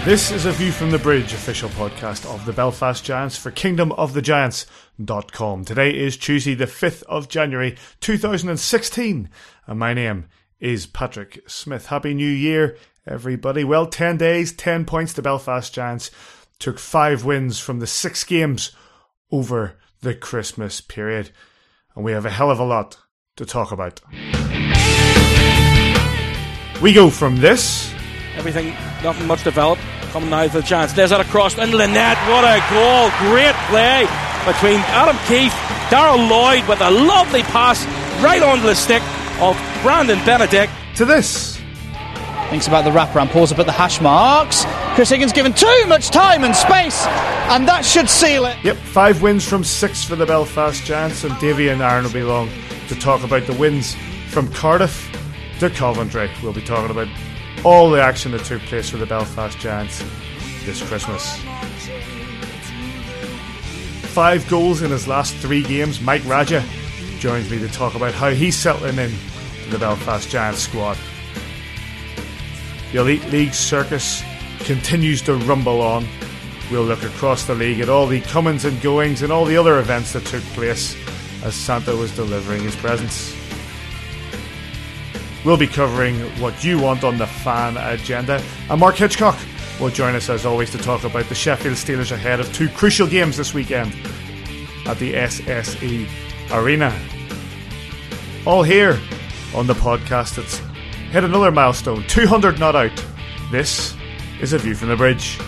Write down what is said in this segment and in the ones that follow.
This is a View from the Bridge, official podcast of the Belfast Giants for kingdomofthegiants.com. Today is Tuesday the 5th of January 2016 and my name is Patrick Smith. Happy New Year everybody. Well, 10 days, 10 points. The Belfast Giants took 5 wins from the 6 games over the Christmas period and we have a hell of a lot to talk about. We go from this. Everything, nothing much developed. Coming now to the Giants. There's that across into the net. What a goal. Great play between Adam Keefe, Darrell Lloyd with a lovely pass right onto the stick of Brandon Benedict. To this. Thinks about the wraparound, pause up at the hash marks. Chris Higgins given too much time and space, and that should seal it. Yep, 5 wins from 6 for the Belfast Giants, and Davy and Aaron will be along to talk about the wins from Cardiff to Coventry. We'll be talking about all the action that took place for the Belfast Giants this Christmas. 5 goals in his last 3 games. Mike Raja joins me to talk about how he's settling in to the Belfast Giants squad. The Elite League circus continues to rumble on. We'll look across the league at all the comings and goings and all the other events that took place as Santa was delivering his presents. We'll be covering what you want on the fan agenda, and Mark Hitchcock will join us as always to talk about the Sheffield Steelers ahead of 2 crucial games this weekend at the SSE Arena. All here on the podcast that's hit another milestone, 200 not out. This is A View from the Bridge.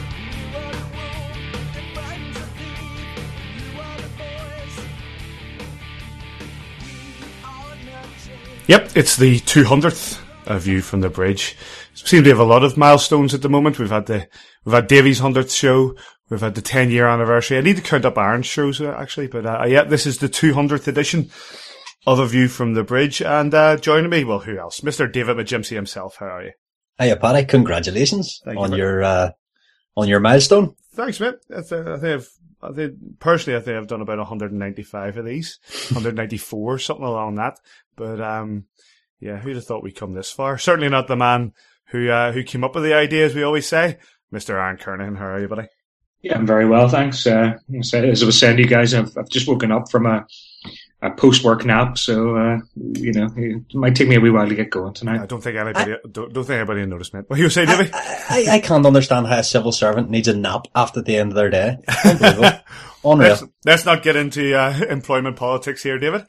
Yep, it's the 200th View from the Bridge. We seem to have a lot of milestones at the moment. We've had Davy's 100th show. We've had the 10-year anniversary. I need to count up Aaron's shows actually, but yeah, this is the 200th edition of A View from the Bridge. And joining me, well, who else? Mr. David McGimsey himself. How are you? Hiya, Paddy. Congratulations on your milestone. Thanks, mate. I think I've done about 195 of these, 194, something along that. But yeah, who'd have thought we'd come this far? Certainly not the man who came up with the idea, as we always say, Mr. Aaron Kernahan. How are you, buddy? Yeah, I'm very well, thanks. As I was saying to you guys, I've just woken up from a post-work nap, so it might take me a wee while to get going tonight. I don't think anybody noticed, mate. What you say, Davy? I can't understand how a civil servant needs a nap after the end of their day. Unbelievable. Unreal. Let's not get into employment politics here, David.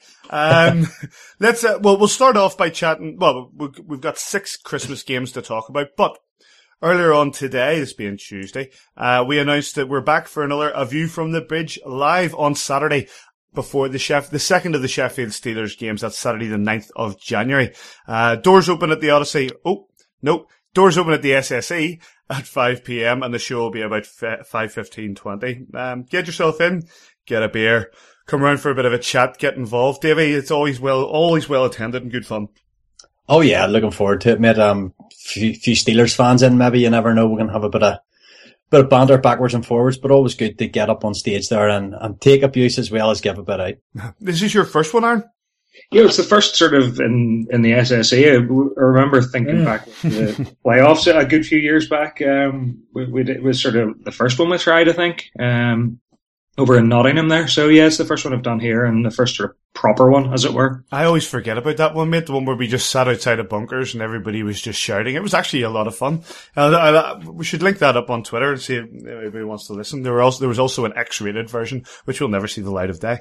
We'll start off by chatting. Well, we've got 6 Christmas games to talk about, but earlier on today, this being Tuesday, we announced that we're back for another A View from the Bridge live on Saturday before the second of the Sheffield Steelers games. That's Saturday the 9th of January. Doors open at the Odyssey. Oh, no. Doors open at the SSE at 5 p.m. and the show will be about 5:15-20. Get yourself in, get a beer, come around for a bit of a chat, get involved. Davey, it's always well attended and good fun. Oh yeah, looking forward to it, mate. Few Steelers fans in, maybe, you never know. We're going to have a bit of banter backwards and forwards, but always good to get up on stage there and take abuse as well as give a bit out. This is your first one, Aaron? Yeah, it's the first sort of in the SSE. I remember thinking back to the playoffs a good few years back. It was sort of the first one we tried, I think, over in Nottingham there. So yeah, it's the first one I've done here and the first sort of proper one, as it were. I always forget about that one, mate. The one where we just sat outside of bunkers and everybody was just shouting. It was actually a lot of fun. We should link that up on Twitter and see if anybody wants to listen. There was also an X-rated version, which will never see the light of day.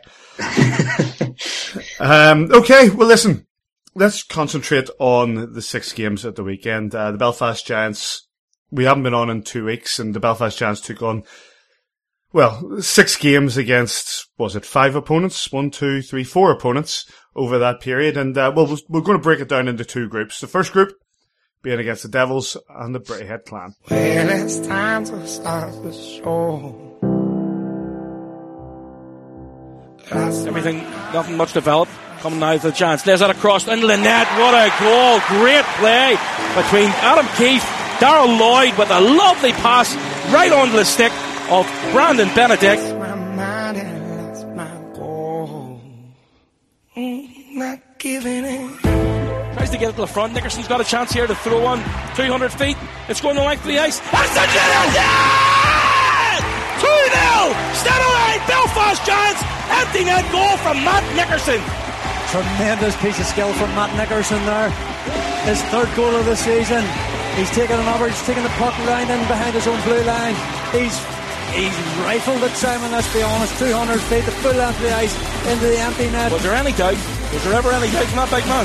Okay, well listen, let's concentrate on the 6 games at the weekend. The Belfast Giants, we haven't been on in 2 weeks, and the Belfast Giants took on 6 games against, 5 opponents? 4 opponents over that period. And, we're going to break it down into 2 groups. The first group being against the Devils and the Braehead Clan. Well, it's time to start the show. Everything, nothing much developed. Coming now to the Giants. There's that across into the net. What a goal. Great play between Adam Keefe, Darrell Lloyd with a lovely pass right onto the stick of Brandon Benedict. That's my mind and that's my goal. Not giving in. Tries tries to get it to the front. Nickerson's got a chance here to throw on 200 feet. It's going the length of the ice. That's the Giants! 2-0! Stand away! Belfast Giants! Empty net goal from Matt Nickerson. Tremendous piece of skill from Matt Nickerson there. His third goal of the season. He's taken an over, he's taken the puck right in behind his own blue line. He's rifled it, Simon, let's be honest. 200 feet, the full length of the ice, into the empty net. Was there any doubt? Was there ever any doubt from that big man?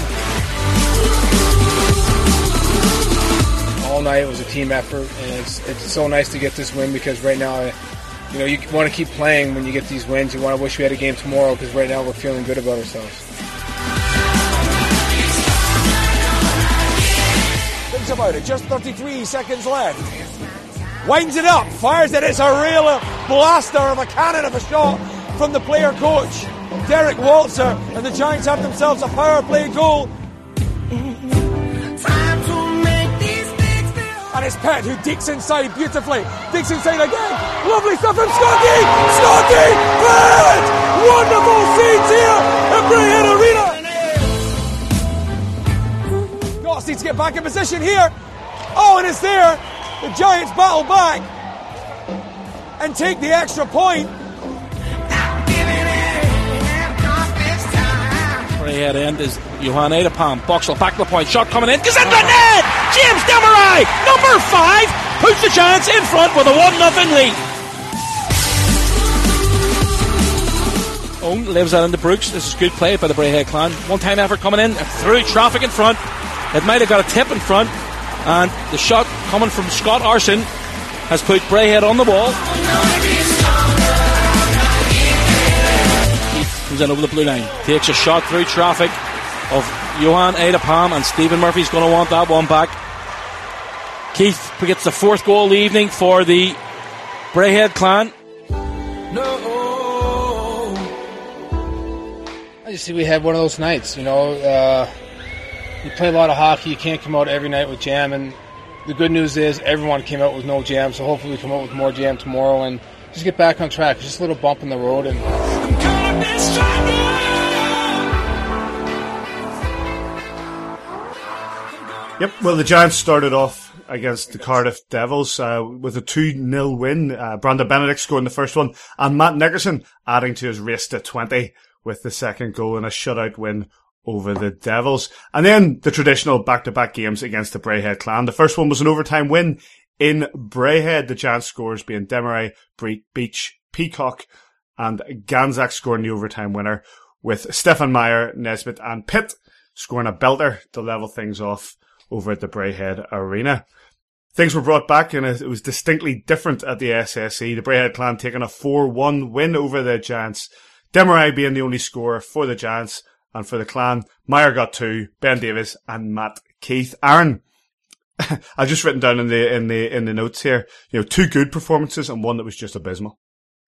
All night it was a team effort, and it's so nice to get this win, because right now, you want to keep playing when you get these wins. You want to wish we had a game tomorrow, because right now we're feeling good about ourselves. Thinks about it, just 33 seconds left. Winds it up, fires it. It's a real blaster of a cannon of a shot from the player coach, Derek Walter, and the Giants have themselves a power play goal. And it's Pett who digs inside beautifully. Digs inside again. Lovely stuff from Scotty! Scotty! Pett! Wonderful scenes here at Braehead Arena. Goss needs to get back in position here. Oh, and it's there. The Giants battle back and take the extra point. Braehead end is Johan Adepam. Boxall back to the point. Shot coming in. Goes into the net! James Demarai, number 5, puts the Giants in front with a 1-0 lead. Owen lives that into Brooks. This is good play by the Braehead clan. One-time effort coming in and through traffic in front. It might have got a tip in front. And the shot coming from Scott Arson has put Braehead on the ball. Keith comes in over the blue line. Takes a shot through traffic of Johan Adepam, and Stephen Murphy's going to want that one back. Keith gets the 4th goal of the evening for the Braehead clan. I just see we had one of those nights, You play a lot of hockey, you can't come out every night with jam, and the good news is everyone came out with no jam, so hopefully we come out with more jam tomorrow and just get back on track. Just a little bump in the road. And Yep, well, the Giants started off against the Cardiff Devils with a 2-0 win. Brandon Benedict scoring the first one, and Matt Nickerson adding to his race to 20 with the second goal in a shutout win over the Devils. And then the traditional back-to-back games against the Braehead clan. The first one was an overtime win in Braehead, the Giants scores being Demarai, Beach, Peacock and Ganzak scoring the overtime winner, with Stefan Meyer, Nesbitt and Pitt scoring a belter to level things off over at the Braehead Arena. Things were brought back and it was distinctly different at the SSE. The Braehead clan taking a 4-1 win over the Giants. Demarai being the only scorer for the Giants. And for the clan, Meyer got 2, Ben Davis and Matt Keith. Aaron, I've just written down in the notes here, 2 good performances and one that was just abysmal.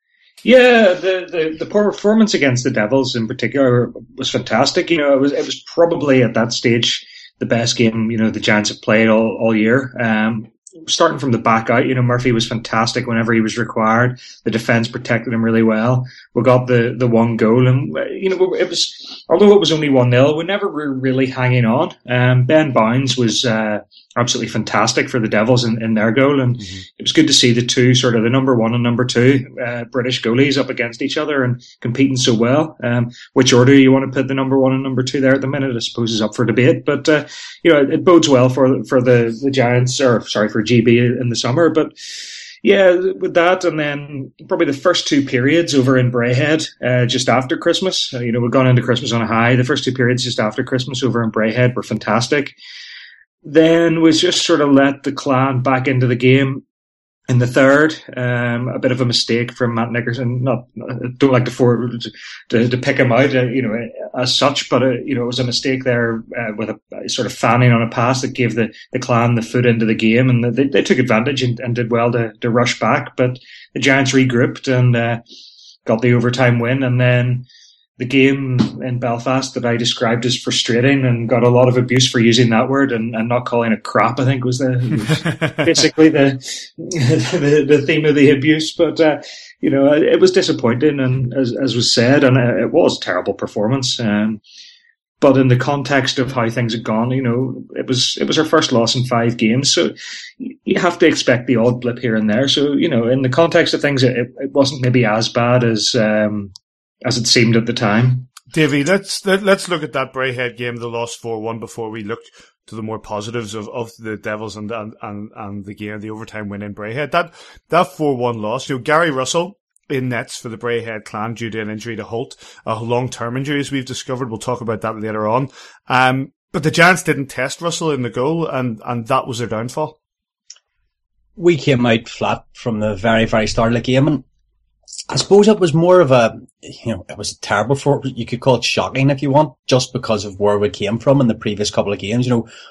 Yeah, the poor performance against the Devils in particular was fantastic. It was probably at that stage the best game, the Giants have played all year. Starting from the back out, Murphy was fantastic whenever he was required. The defence protected him really well. We got the 1 goal, and it was, although it was only 1-0, we never were really hanging on. Ben Bounds was absolutely fantastic for the Devils in their goal, and it was good to see the two, sort of the number 1 and number 2 British goalies up against each other and competing so well. Which order you want to put the number 1 and number 2 there at the minute, I suppose, is up for debate. But it bodes well for the Giants, or sorry, for GB in the summer. But yeah, with that, and then probably the first 2 periods over in Braehead just after Christmas. We've gone into Christmas on a high. The first 2 periods just after Christmas over in Braehead were fantastic. Then we just sort of let the clan back into the game in the third. A bit of a mistake from Matt Nickerson. Don't like to pick him out, as such, but it was a mistake there with a sort of fanning on a pass that gave the clan the foot into the game, and they took advantage and did well to rush back. But the Giants regrouped and got the overtime win, and then the game in Belfast that I described as frustrating and got a lot of abuse for using that word and not calling it crap, I think was basically the theme of the abuse. But, it was disappointing, and as was said, and it was a terrible performance. But in the context of how things had gone, it was our first loss in 5 games. So you have to expect the odd blip here and there. So, in the context of things, it wasn't maybe as bad as it seemed at the time. Davey, let's look at that Braehead game, the loss 4-1, before we look to the more positives of the Devils and the game, the overtime win in Braehead. That 4-1 loss, Gary Russell in nets for the Braehead clan due to an injury to Holt, a long-term injury as we've discovered. We'll talk about that later on. But the Giants didn't test Russell in the goal, and that was their downfall. We came out flat from the very, very start of the game, and I suppose it was more of it was terrible you could call it shocking if you want, just because of where we came from in the previous couple of games.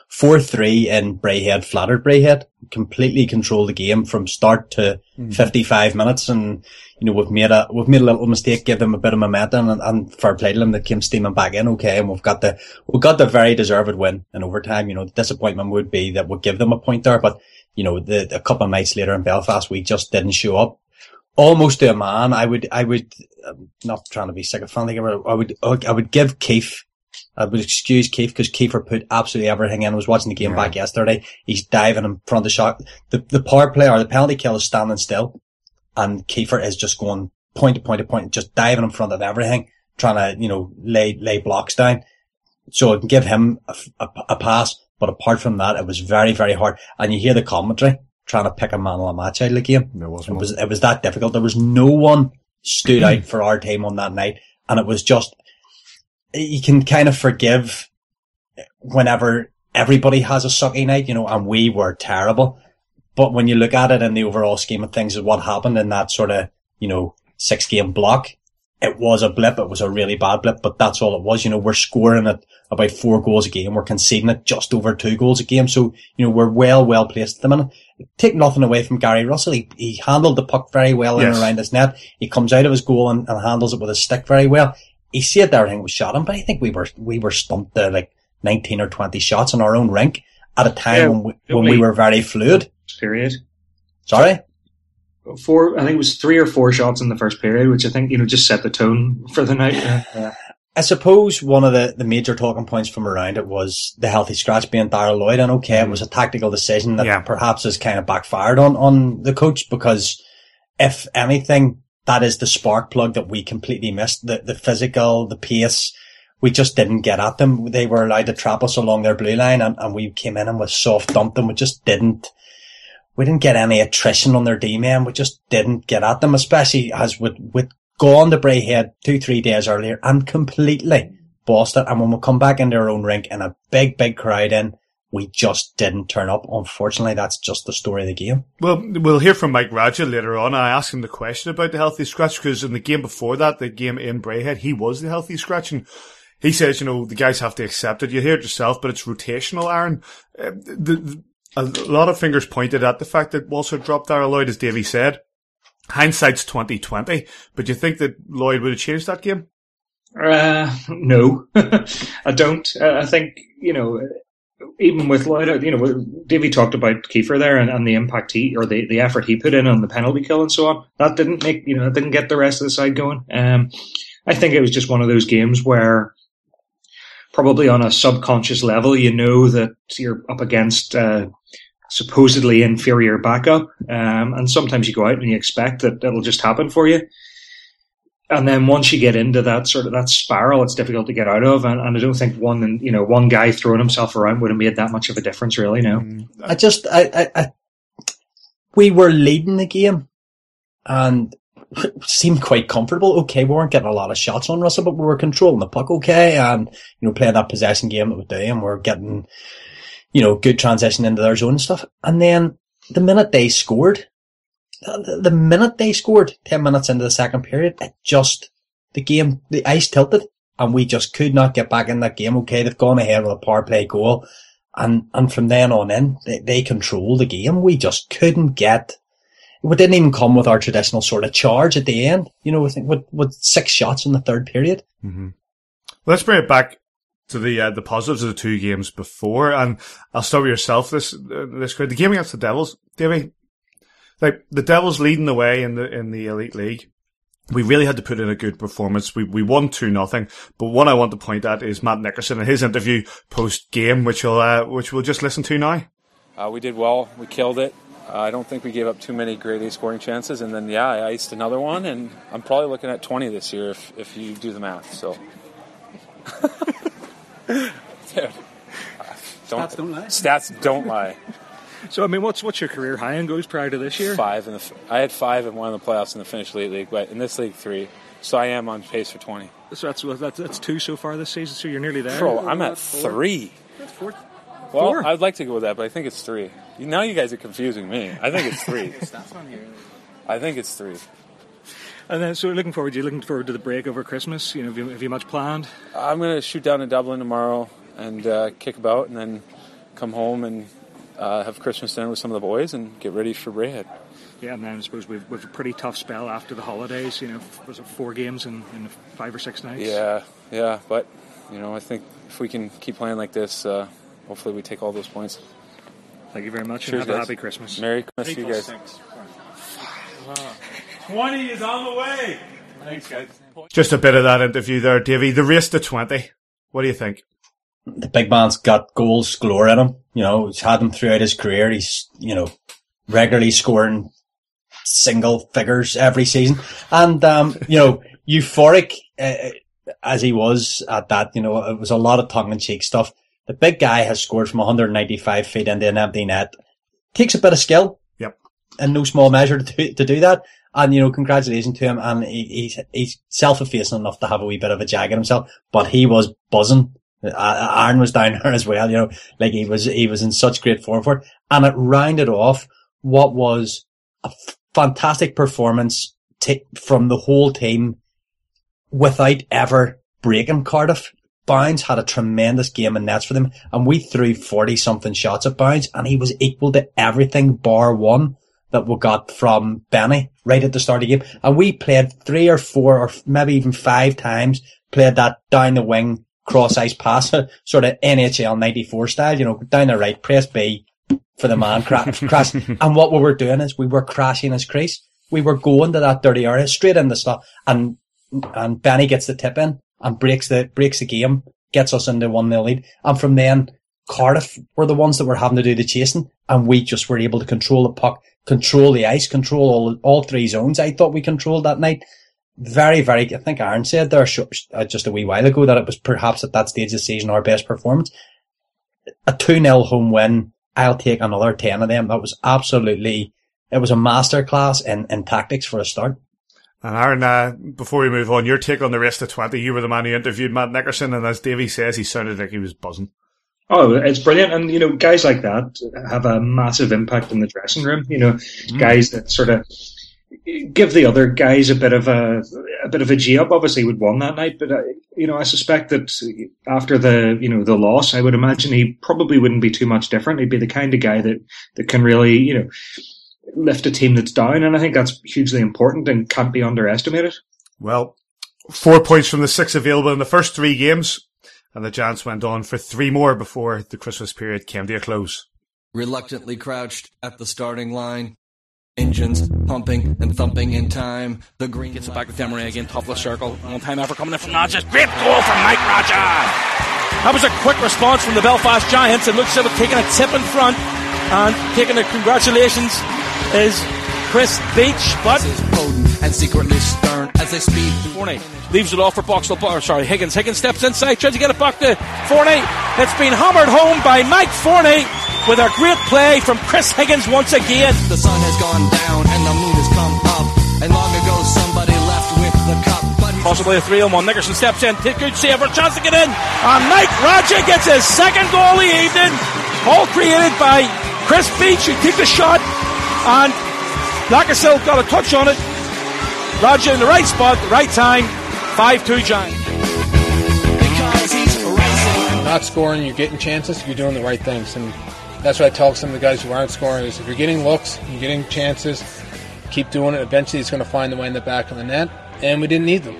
4-3 in Braehead, flattered Braehead, completely controlled the game from start to 55 minutes, and we've made a little mistake, give them a bit of momentum, and fair play to them that came steaming back in, okay, and we've got the very deserved win in overtime. The disappointment would be that we'd give them a point there, but a couple of nights later in Belfast, we just didn't show up. Almost to a man, I would, not trying to be sycophantic, I would give Keefe, I would excuse Keefe, because Kiefer put absolutely everything in. I was watching the game back yesterday. He's diving in front of the shot. The power play or the penalty kill is standing still, and Kiefer is just going point to point to point, just diving in front of everything, trying to, lay blocks down. So I can give him a pass, but apart from that, it was very, very hard. And you hear the commentary trying to pick a man of the match out of the game. It was that difficult. There was no one stood out for our team on that night. And it was just, you can kind of forgive whenever everybody has a sucky night, and we were terrible. But when you look at it in the overall scheme of things, is what happened in that sort of, 6-game block. It was a blip. It was a really bad blip, but that's all it was. We're scoring at about 4 goals a game. We're conceding at just over 2 goals a game. So, we're well placed at the minute. Take nothing away from Gary Russell. He handled the puck very well in and around his net. He comes out of his goal and handles it with his stick very well. He saved everything was shot him, but I think we were stumped to like 19 or 20 shots in our own rink at a time when we were very fluid. Period. Sorry? I think it was 3 or 4 shots in the first period, which I think, just set the tone for the night. I suppose one of the major talking points from around it was the healthy scratch being Darrell Lloyd. And it was a tactical decision that perhaps has kind of backfired on the coach, because if anything, that is the spark plug that we completely missed. The physical, the pace, we just didn't get at them. They were allowed to trap us along their blue line, and we came in and we soft dumped them. We didn't get any attrition on their D-men. We just didn't get at them, especially as with gone to Braehead 2-3 days earlier and completely bossed it. And when we come back into our own rink and a big, big crowd in, we just didn't turn up. Unfortunately, that's just the story of the game. Well, we'll hear from Mike Raja later on. I asked him the question about the healthy scratch, because in the game before that, the game in Braehead, he was the healthy scratch, and he says, the guys have to accept it. You hear it yourself, but it's rotational, Aaron. A lot of fingers pointed at the fact that Walser dropped Darrell Lloyd, as Davey said. Hindsight's 20/20, but you think that Lloyd would have changed that game? No, I don't. I think, even with Lloyd, Davey talked about Kiefer there and the impact the effort he put in on the penalty kill and so on. That didn't didn't get the rest of the side going. I think it was just one of those games where probably on a subconscious level, that you're up against supposedly inferior backup, and sometimes you go out and you expect that it'll just happen for you. And then once you get into that spiral, it's difficult to get out of. And I don't think one guy throwing himself around would have made that much of a difference, really. No, we were leading the game and seemed quite comfortable. Okay, we weren't getting a lot of shots on Russell, but we were controlling the puck okay, and playing that possession game that we do, and we're getting good transition into their zone and stuff. And then the minute they scored 10 minutes into the second period, the ice tilted, and we just could not get back in that game. Okay, they've gone ahead with a power play goal, and from then on in, they controlled the game. We just couldn't get. We didn't even come with our traditional sort of charge at the end. I think with 6 shots in the third period. Mm-hmm. Let's bring it back to the positives of the 2 games before, and I'll start with yourself. The game against the Devils, Davey, like the Devils leading the way in the Elite League. we really had to put in a good performance. We won 2-0, but one I want to point at is Matt Nickerson and his interview post-game, which we'll just listen to now. We did well. We killed it. I don't think we gave up too many grade A scoring chances, and then I iced another one, and I'm probably looking at 20 this year if you do the math. So, dude, stats don't lie. Stats don't lie. So, I mean, what's your career high in goals prior to this year? 5 I had 5 in one of the playoffs in the Finnish League, but in this league 3. So I am on pace for 20. So that's 2 so far this season. So you're nearly there. Bro, I'm at 3. That's 4. Well, 4? I'd like to go with that, but I think it's 3. Now you guys are confusing me. I think it's 3. I think it's 3. And then, so looking forward to the break over Christmas. You know, have you much planned? I'm going to shoot down to Dublin tomorrow and kick about, and then come home and have Christmas dinner with some of the boys and get ready for Braehead. Yeah, and then I suppose we've a pretty tough spell after the holidays. You know, was it 4 games in 5 or 6 nights? Yeah, but I think if we can keep playing like this, hopefully we take all those points. Thank you very much. Cheers, and have guys. a happy Christmas. Merry Christmas to you guys. 20 is on the way. Thanks, guys. Just a bit of that interview there, Davey. The race to 20. What do you think? The big man's got goals galore in him. He's had them throughout his career. He's, regularly scoring single figures every season. And, euphoric as he was at that, it was a lot of tongue-in-cheek stuff. The big guy has scored from 195 feet into an empty net. Takes a bit of skill. Yep. In no small measure to do that. And, congratulations to him. And he's self-effacing enough to have a wee bit of a jag at himself. But he was buzzing. Aaron was down there as well, he was in such great form for it. And it rounded off what was a fantastic performance from the whole team without ever breaking Cardiff. Bounds had a tremendous game in nets for them, and we threw 40-something shots at Bounds, and he was equal to everything bar one that we got from Benny right at the start of the game. And we played 3 or 4 or maybe even 5 times, played that down the wing cross-ice pass, sort of NHL 94 style, down the right, press B for the man, crash. And what we were doing is we were crashing his crease. We were going to that dirty area, straight into stuff, and Benny gets the tip in and breaks the game, gets us into 1-0 lead. And from then, Cardiff were the ones that were having to do the chasing, and we just were able to control the puck, control the ice, control all 3 zones. I thought we controlled that night. Very, very, I think Aaron said there just a wee while ago that it was perhaps at that stage of the season our best performance. A 2-0 home win, I'll take another 10 of them. That was absolutely, it was a masterclass in tactics for a start. And Aaron, before we move on, your take on the race to 20. You were the man who interviewed Matt Nickerson, and as Davey says, he sounded like he was buzzing. Oh, it's brilliant. And, guys like that have a massive impact in the dressing room. Guys that sort of give the other guys a bit of a G up. Obviously, we'd won that night, but I suspect that after the loss, I would imagine he probably wouldn't be too much different. He'd be the kind of guy that can really lift a team that's down, and I think that's hugely important and can't be underestimated. Well, 4 points from the 6 available in the first 3 games, and the Giants went on for 3 more before the Christmas period came to a close. Reluctantly crouched at the starting line. Engines pumping and thumping in time. The green gets it back to Demaray again, top of the circle. One time effort coming in from Nodges. Great goal from Mike Raja. That was a quick response from the Belfast Giants. It looks as if it's taking a tip in front, and taking the congratulations is Chris Beach, but and secretly stern as they speed. Forney leaves it off for Boxall. Higgins. Higgins steps inside, tries to get it back to Forney. It's been hammered home by Mike Forney with a great play from Chris Higgins once again. The sun has gone down and the moon has come up, and long ago somebody left with the cup. Possibly a 3-on-1. Nickerson steps in, good save, or chance to get in, and Mike Raja gets his second goal of the evening. All created by Chris Beach, who took the shot, and Lacazette got a touch on it. Raja in the right spot, the right time. 5-2 Giants. Because he's racing. Not scoring, you're getting chances, you're doing the right things. And that's what I tell some of the guys who aren't scoring is if you're getting looks, you're getting chances, keep doing it. Eventually it's going to find the way in the back of the net. And we didn't need them.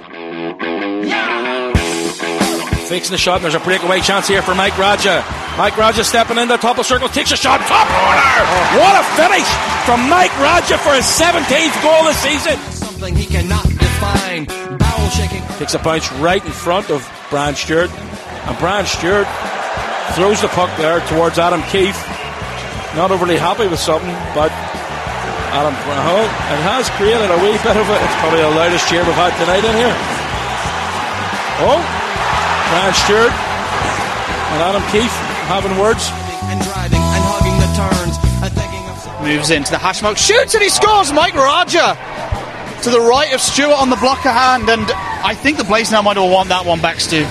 Fakes the shot, and there's a breakaway chance here for Mike Raja. Mike Raja stepping in the top of the circle, takes a shot, top corner! What a finish from Mike Raja for his 17th goal this season. Something he cannot defend. fine. Bowel shaking. Takes a bounce right in front of Brian Stewart, and Brian Stewart throws the puck there towards Adam Keefe. Not overly happy with something, but Adam, it has created a wee bit of it. It's probably the loudest cheer we've had tonight in here. Oh, Brian Stewart and Adam Keefe having words. And driving and hugging the turns. And thinking of... Moves into the hash mark, shoots and he scores. Mike Raja to the right of Stewart on the blocker hand, and I think the Blaze now might have won that one back, Stu.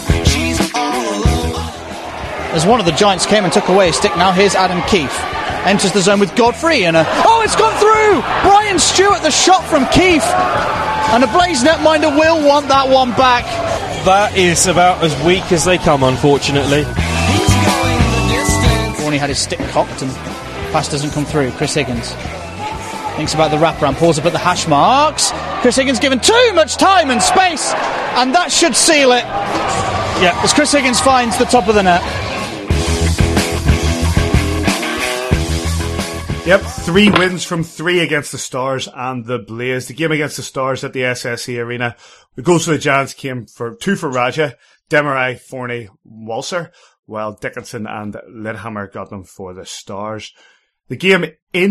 As one of the Giants came and took away a stick, now here's Adam Keefe. Enters the zone with Godfrey and it's gone through! Brian Stewart, the shot from Keefe. And the Blaze netminder will want that one back. That is about as weak as they come, unfortunately. Warney had his stick cocked and pass doesn't come through. Chris Higgins thinks about the wraparound, pulls up at the hash marks. Chris Higgins given too much time and space, and that should seal it. Yeah, as Chris Higgins finds the top of the net. Yep, 3 wins from 3 against the Stars and the Blaze. The game against the Stars at the SSE Arena. The goals for the Giants came for 2 for Raja, Demarai, Forney, Walser, while Dickinson and Lidhammer got them for the Stars. The game in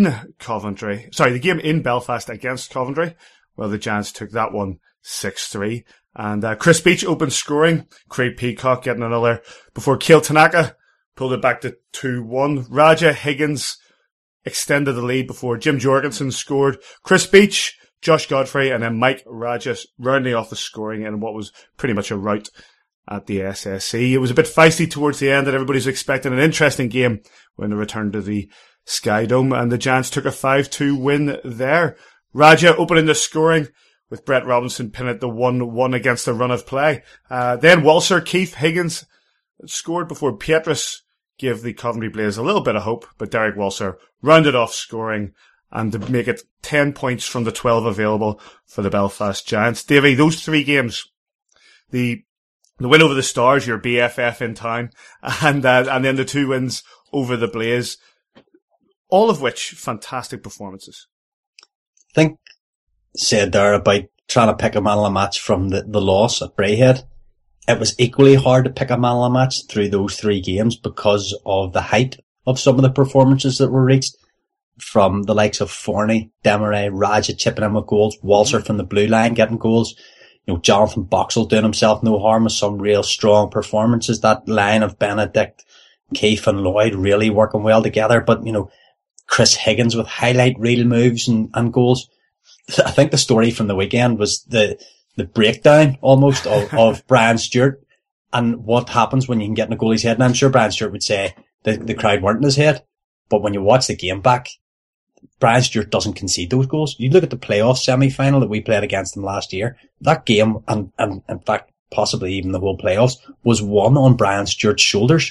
Belfast against Coventry, well, the Giants took that one 6-3. And Chris Beach opened scoring, Craig Peacock getting another before Cale Tanaka pulled it back to 2-1. Raja Higgins extended the lead before Jim Jorgensen scored. Chris Beach, Josh Godfrey, and then Mike Raja rounding off the scoring in what was pretty much a rout at the SSE. It was a bit feisty towards the end, and everybody was expecting an interesting game when they returned to the Sky Dome, and the Giants took a 5-2 win there. Raja opening the scoring with Brett Robinson pinning it the 1-1 against the run of play. Then Walser, Keefe, Higgins scored before Pietrus gave the Coventry Blaze a little bit of hope, but Derek Walser rounded off scoring and to make it 10 points from the 12 available for the Belfast Giants. Davey, those 3 games, the win over the Stars, your BFF in town, and then the 2 wins over the Blaze, all of which fantastic performances. I think said there about trying to pick a man of the match from the loss at Braehead. It was equally hard to pick a man of the match through those 3 games because of the height of some of the performances that were reached from the likes of Forney, Demarai, Raja chipping in with goals, Walser from the blue line getting goals, Jonathan Boxall doing himself no harm with some real strong performances. That line of Benedict, Keefe and Lloyd really working well together, but Chris Higgins with highlight reel moves and goals. I think the story from the weekend was the breakdown almost of Brian Stewart and what happens when you can get in a goalie's head. And I'm sure Brian Stewart would say the crowd weren't in his head, but when you watch the game back, Brian Stewart doesn't concede those goals. You look at the playoff semi-final that we played against them last year, that game, and in fact possibly even the whole playoffs, was won on Brian Stewart's shoulders.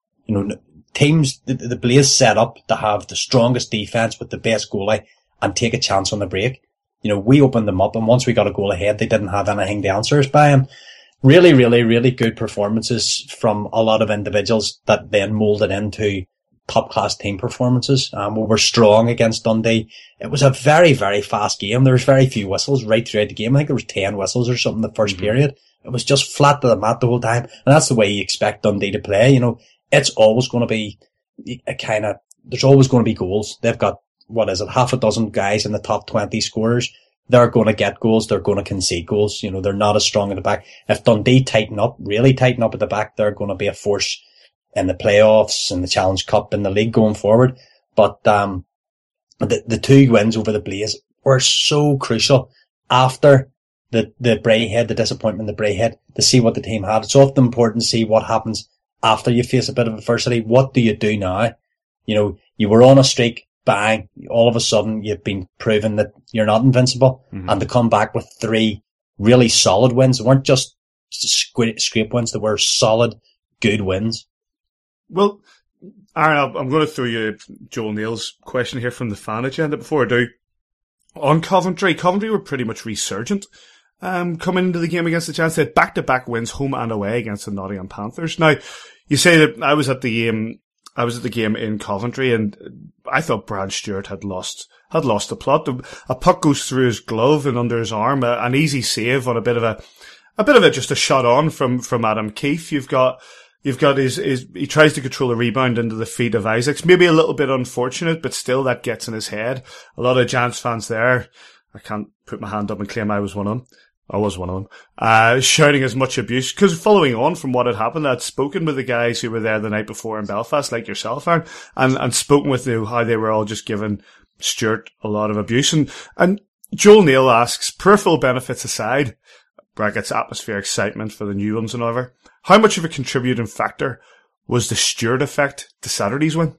Teams, the Blaze set up to have the strongest defence with the best goalie and take a chance on the break. We opened them up, and once we got a goal ahead, they didn't have anything to answer us by. And really, really, really good performances from a lot of individuals that then moulded into top-class team performances. We were strong against Dundee. It was a very, very fast game. There was very few whistles right throughout the game. I think there was 10 whistles or something the first period. It was just flat to the mat the whole time. And that's the way you expect Dundee to play. It's always going to be there's always going to be goals. They've got, half a dozen guys in the top 20 scorers. They're going to get goals. They're going to concede goals. They're not as strong at the back. If Dundee really tighten up at the back, they're going to be a force in the playoffs and the Challenge Cup and the league going forward. But, the 2 wins over the Blaze were so crucial after the Braehead, the disappointment of the Braehead, to see what the team had. It's often important to see what happens after you face a bit of adversity. What do you do now? You were on a streak, bang, all of a sudden you've been proven that you're not invincible, and to come back with 3 really solid wins. They weren't just scrape wins, they were solid, good wins. Well, Aaron, I'm going to throw you Joel Neal's question here from the fan agenda before I do. On Coventry were pretty much resurgent coming into the game against the Giants. They had back-to-back wins home and away against the Nottingham Panthers. Now, you say that I was at the game I was at the game in Coventry, and I thought Brad Stewart had lost the plot. A puck goes through his glove and under his arm, an easy save on a bit of a just a shot on from Adam Keefe. You've got he tries to control a rebound into the feet of Isaacs. Maybe a little bit unfortunate, but still that gets in his head. A lot of Giants fans there, I can't put my hand up and claim I was one of them, shouting as much abuse. Because following on from what had happened, I'd spoken with the guys who were there the night before in Belfast, like yourself, Aaron, and spoken with them how they were all just giving Stewart a lot of abuse. And Joel Neal asks, peripheral benefits aside, brackets atmosphere excitement for the new ones and over, how much of a contributing factor was the Stewart effect to Saturday's win?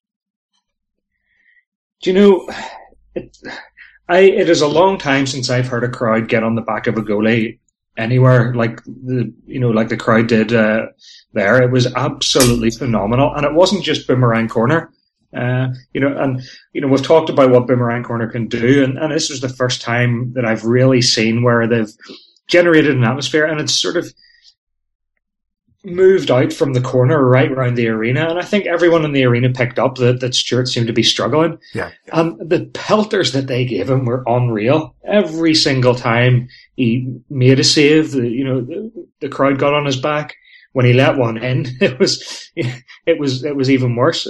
Do you know, it is a long time since I've heard a crowd get on the back of a goalie anywhere like the crowd did there. It was absolutely phenomenal, and it wasn't just Boomerang Corner. We've talked about what Boomerang Corner can do, and this was the first time that I've really seen where they've generated an atmosphere, and it's sort of moved out from the corner right around the arena, and I think everyone in the arena picked up that Stewart seemed to be struggling. Yeah. And the pelters that they gave him were unreal. Every single time he made a save, the crowd got on his back. When he let one in, it was even worse.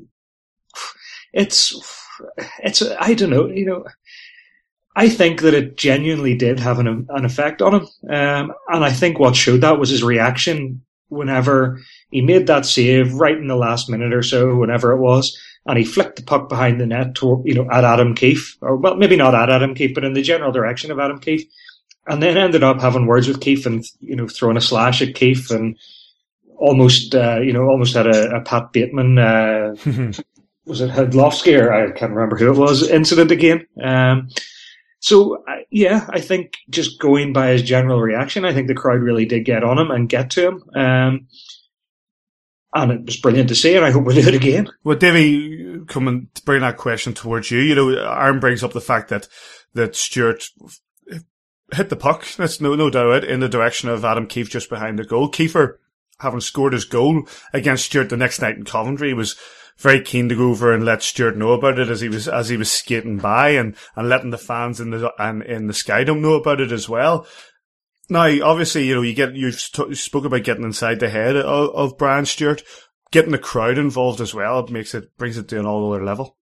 I don't know, I think that it genuinely did have an effect on him. And I think what showed that was his reaction whenever he made that save right in the last minute or so, whenever it was, and he flicked the puck behind the net at Adam Keefe, or well, maybe not at Adam Keefe, but in the general direction of Adam Keefe, and then ended up having words with Keefe and, throwing a slash at Keefe and almost had a Pat Bateman, was it Hedlowski, or I can't remember who it was, incident again. I think just going by his general reaction, I think the crowd really did get on him and get to him. And it was brilliant to see, and I hope we'll do it again. Well, Davey, come and bring that question towards you. Aaron brings up the fact that Stewart hit the puck, that's no doubt, in the direction of Adam Keefe just behind the goal. Kiefer, having scored his goal against Stewart the next night in Coventry, was very keen to go over and let Stewart know about it as he was skating by, and letting the fans in the Sky Dome know about it as well. Now, obviously, you spoke about getting inside the head of Brian Stewart, getting the crowd involved as well. Brings it to an all other level.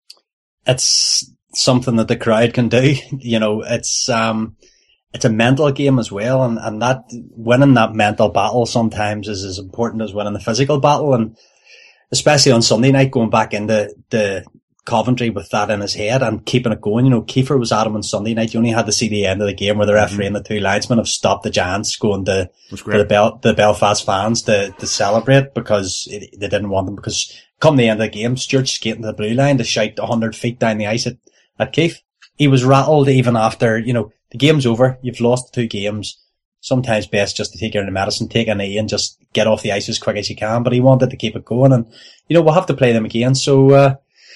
It's something that the crowd can do. It's a mental game as well, and that winning that mental battle sometimes is as important as winning the physical battle, and especially on Sunday night, going back into the Coventry with that in his head and keeping it going. Kiefer was at him on Sunday night. You only had to see the end of the game where the referee and the two linesmen have stopped the Giants going to the Belfast fans to celebrate, because they didn't want them. Because come the end of the game, Stewart's skating to the blue line to shout 100 feet down the ice at Keefe. He was rattled even after, the game's over. You've lost 2 games. Sometimes best just to take your medicine, take a knee, and just get off the ice as quick as you can. But he wanted to keep it going, and we'll have to play them again. So,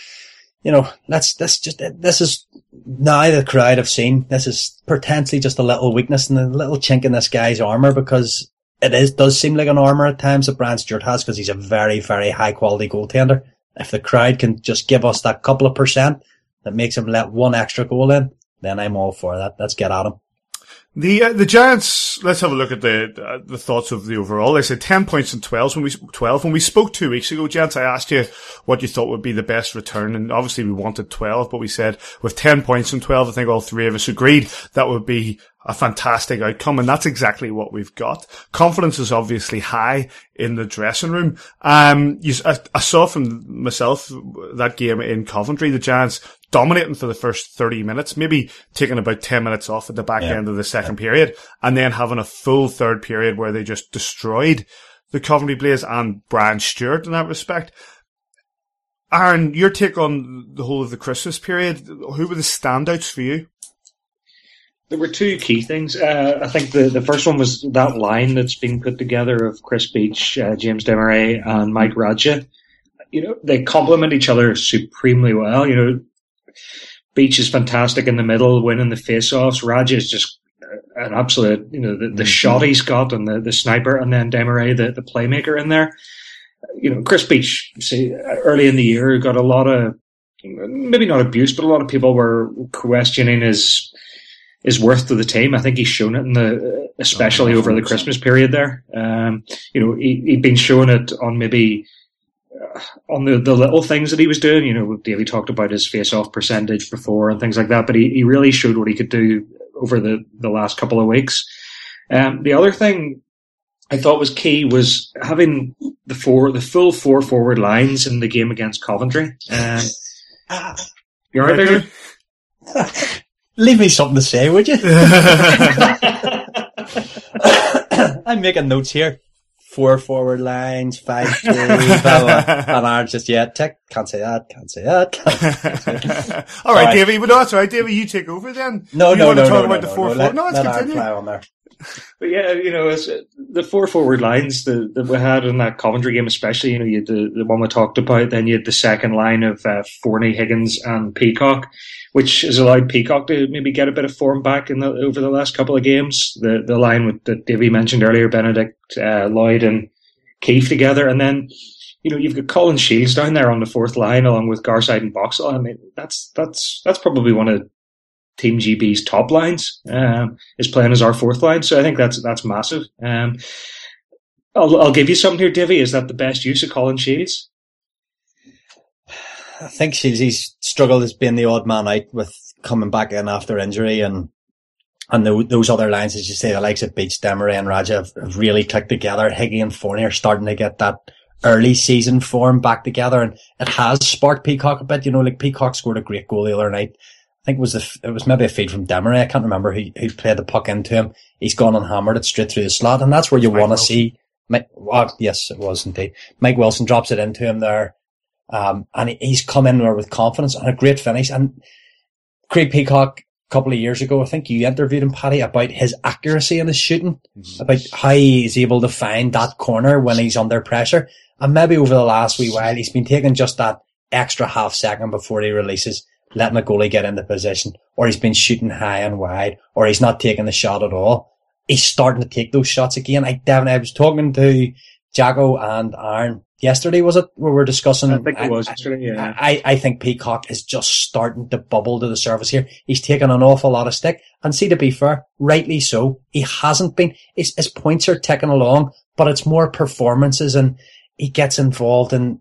this is now the crowd have seen. This is potentially just a little weakness and a little chink in this guy's armour, because does seem like an armour at times that Brian Stewart has, because he's a very, very high quality goaltender. If the crowd can just give us that couple of % that makes him let one extra goal in, then I'm all for that. Let's get at him. The Giants, let's have a look at the thoughts of the overall. They said 10 points and 12 when we spoke 2 weeks ago, Giants. I asked you what you thought would be the best return, and obviously we wanted 12, but we said with 10 points and 12, I think all three of us agreed that would be a fantastic outcome, and that's exactly what we've got. Confidence is obviously high in the dressing room. I saw from myself that game in Coventry, the Giants dominating for the first 30 minutes, maybe taking about 10 minutes off at the back end of the second period, and then having a full third period where they just destroyed the Coventry Blaze and Brian Stewart in that respect. Aaron, your take on the whole of the Christmas period, who were the standouts for you? There were 2 key things. I think the first one was that line that's being put together of Chris Beach, James Desmarais, and Mike Radja. They complement each other supremely well. Beach is fantastic in the middle, winning the face-offs. Radja is just an absolute, the shot he's got and the sniper, and then Desmarais, the playmaker in there. Chris Beach, early in the year, got a lot of, maybe not abuse, but a lot of people were questioning his worth to the team. I think he's shown it especially over the Christmas period there. He'd been showing it on maybe on the little things that he was doing. Davey talked about his face-off percentage before and things like that, but he really showed what he could do over the last couple of weeks. The other thing I thought was key was having the full 4 forward lines in the game against Coventry. You alright there? Leave me something to say, would you? I'm making notes here. 4 forward lines, 5-3, and Aaron's just, tick, can't say that. All right, Davey, but no, that's all right, Davey, you take over then. No, let's continue. Fly on there. But the 4 forward lines that we had in that Coventry game, especially, you had the one we talked about, then you had the second line of Forney, Higgins and Peacock, which has allowed Peacock to maybe get a bit of form back over the last couple of games. The line that Davey mentioned earlier, Benedict, Lloyd and Keefe together, and then you've got Colin Shields down there on the fourth line along with Garside and Boxall. I mean, that's probably one of Team GB's top lines, is playing as our fourth line. So I think that's massive. I'll give you something here, Davey. Is that the best use of Colin Shields? I think Shields' struggle has been the odd man out with coming back in after injury, and those other lines, as you say, the likes of Beach, Demery and Raja have really clicked together. Higgy and Forney are starting to get that early season form back together, and it has sparked Peacock a bit. Like Peacock scored a great goal the other night. I think it was maybe a feed from Demery. I can't remember who played the puck into him. He's gone and hammered it straight through the slot, and that's where you want to see. Yes, it was indeed. Mike Wilson drops it into him there, and he's come in there with confidence and a great finish. And Craig Peacock, a couple of years ago, I think you interviewed him, Paddy, about his accuracy in his shooting, about how he's able to find that corner when he's under pressure. And maybe over the last wee while, he's been taking just that extra half second before he releases, letting the goalie get into position, or he's been shooting high and wide, or he's not taking the shot at all. He's starting to take those shots again. I was talking to Jago and Aaron yesterday, was it? We were discussing. I think it was yesterday, yeah. I think Peacock is just starting to bubble to the surface here. He's taken an awful lot of stick, and see, to be fair, rightly so. He hasn't been, his points are ticking along, but it's more performances, and he gets involved in,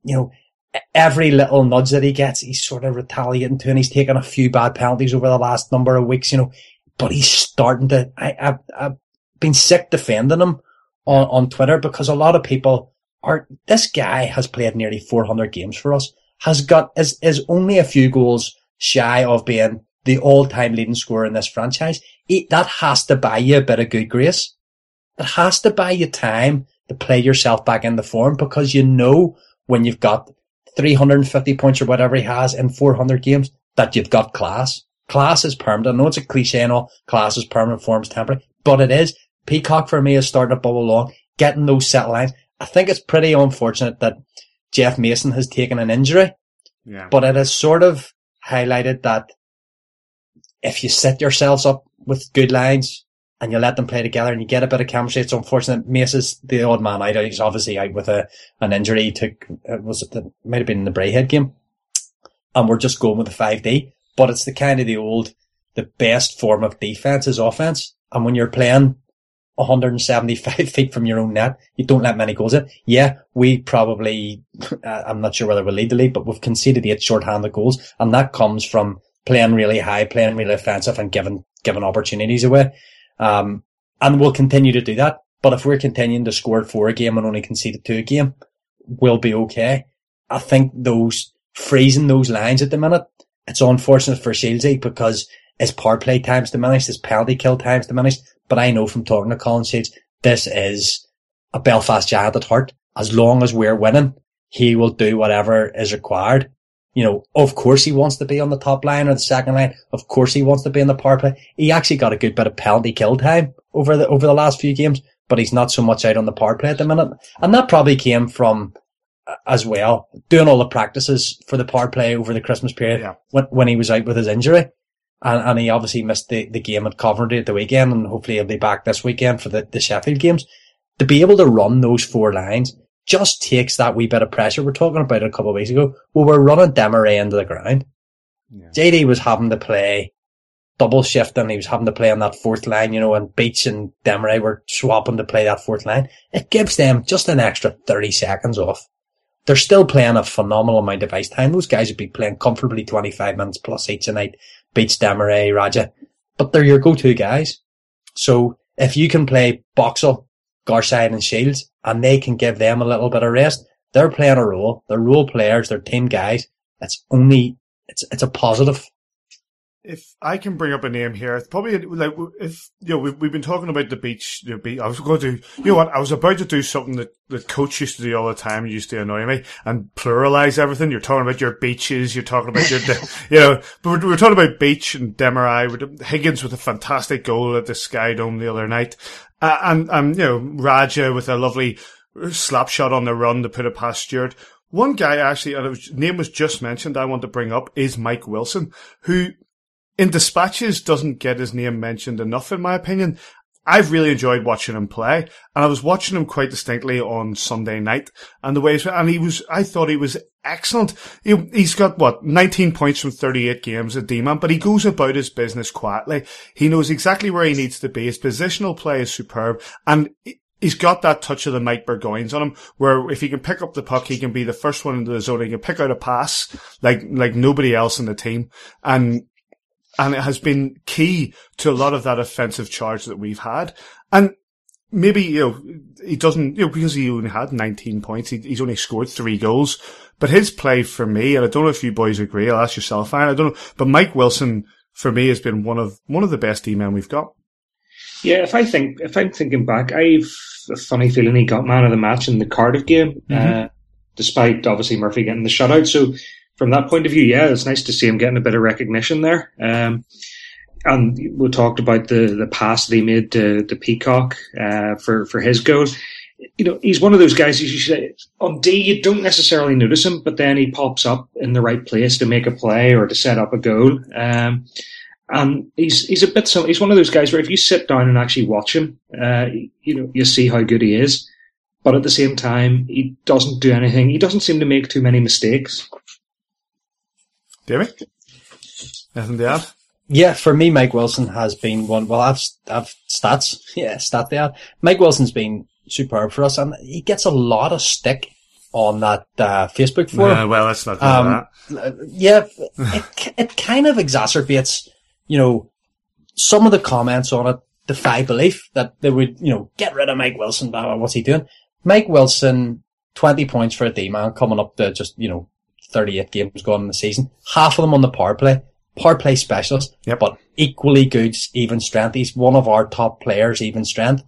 every little nudge that he gets, he's sort of retaliating to, and he's taken a few bad penalties over the last number of weeks, but he's starting to, I've been sick defending him on Twitter, because a lot of people this guy has played nearly 400 games for us, is only a few goals shy of being the all-time leading scorer in this franchise. That has to buy you a bit of good grace. It has to buy you time to play yourself back into form, because when you've got 350 points or whatever he has in 400 games, that you've got class. Class is permanent. I know it's a cliche and all, class is permanent, form's temporary, but it is. Peacock for me is starting to bubble along, getting those set lines. I think it's pretty unfortunate that Jeff Mason has taken an injury, but it has sort of highlighted that if you set yourselves up with good lines and you let them play together and you get a bit of chemistry, it's unfortunate Mace's the odd man out. He's obviously out with an injury he took. It might have been in the Braehead game, and we're just going with the 5D. But it's the kind of the best form of defense is offense. And when you're playing 175 feet from your own net, you don't let many goals in. Yeah, we probably, I'm not sure whether we'll lead the league, but we've conceded 8 short-handed goals, and that comes from playing really high, playing really offensive, and giving opportunities away. And we'll continue to do that. But if we're continuing to score 4 a game and only conceded 2 a game, we'll be okay. I think freezing those lines at the minute, it's unfortunate for Shieldsy, because his power play time's diminished, his penalty kill time's diminished. But I know from talking to Colin Shields, this is a Belfast Giant at heart. As long as we're winning, he will do whatever is required. Of course he wants to be on the top line or the second line. Of course he wants to be in the power play. He actually got a good bit of penalty kill time over the last few games, but he's not so much out on the power play at the minute. And that probably came from, as well, doing all the practices for the power play over the Christmas period when he was out with his injury. And he obviously missed the game at Coventry at the weekend, and hopefully he'll be back this weekend for the Sheffield games. To be able to run those 4 lines just takes that wee bit of pressure. We're talking about it a couple of weeks ago. We were running Demarai into the ground. Yeah. JD was having to play double shifting. He was having to play on that fourth line, and Beach and Demarai were swapping to play that fourth line. It gives them just an extra 30 seconds off. They're still playing a phenomenal amount of ice time. Those guys would be playing comfortably 25 minutes plus each a night. Beach, Demarai, Raja. But they're your go-to guys. So if you can play Boxall, Garside and Shields, and they can give them a little bit of rest, they're playing a role. They're role players. They're team guys. It's a positive. If I can bring up a name here, it's probably like if we've been talking about the Beach. I was going to, I was about to do something that Coach used to do all the time. It used to annoy me and pluralize everything. You're talking about your Beaches. You're talking about your, but we're talking about Beach and Demarai. With Higgins with a fantastic goal at the Sky Dome the other night, and Raja with a lovely slap shot on the run to put it past Stewart. One guy actually, and his name was just mentioned, I want to bring up is Mike Wilson, who in dispatches doesn't get his name mentioned enough, in my opinion. I've really enjoyed watching him play, and I was watching him quite distinctly on Sunday night, and I thought he was excellent. He's got 19 points from 38 games at D-man, but he goes about his business quietly. He knows exactly where he needs to be. His positional play is superb, and he's got that touch of the Mike Burgoynes on him, where if he can pick up the puck, he can be the first one into the zone. He can pick out a pass like nobody else in the team, and it has been key to a lot of that offensive charge that we've had. And maybe, he doesn't, because he only had 19 points, he's only scored 3 goals. But his play for me, and I don't know if you boys agree, I'll ask yourself, I don't know, but Mike Wilson for me has been one of the best D-men we've got. Yeah, if I'm thinking back, I've a funny feeling he got man of the match in the Cardiff game, despite obviously Murphy getting the shutout. So from that point of view, yeah, it's nice to see him getting a bit of recognition there. And we talked about the pass that he made to Peacock for his goal. He's one of those guys, as you say, on D, you don't necessarily notice him, but then he pops up in the right place to make a play or to set up a goal. And he's one of those guys where if you sit down and actually watch him, you see how good he is. But at the same time, he doesn't do anything. He doesn't seem to make too many mistakes. Davey? Nothing to add? Yeah, for me, Mike Wilson has been one. Well, I've stats. Yeah, stat there. Mike Wilson's been superb for us, and he gets a lot of stick on that Facebook forum. Well, let's not do that. Yeah, it kind of exacerbates, some of the comments on it. Defy belief that they would, get rid of Mike Wilson. Blah, blah, what's he doing? Mike Wilson, 20 points for a D-man, coming up to just 38 games gone in the season. Half of them on the power play specialist, but equally good, even strength. He's one of our top players, even strength.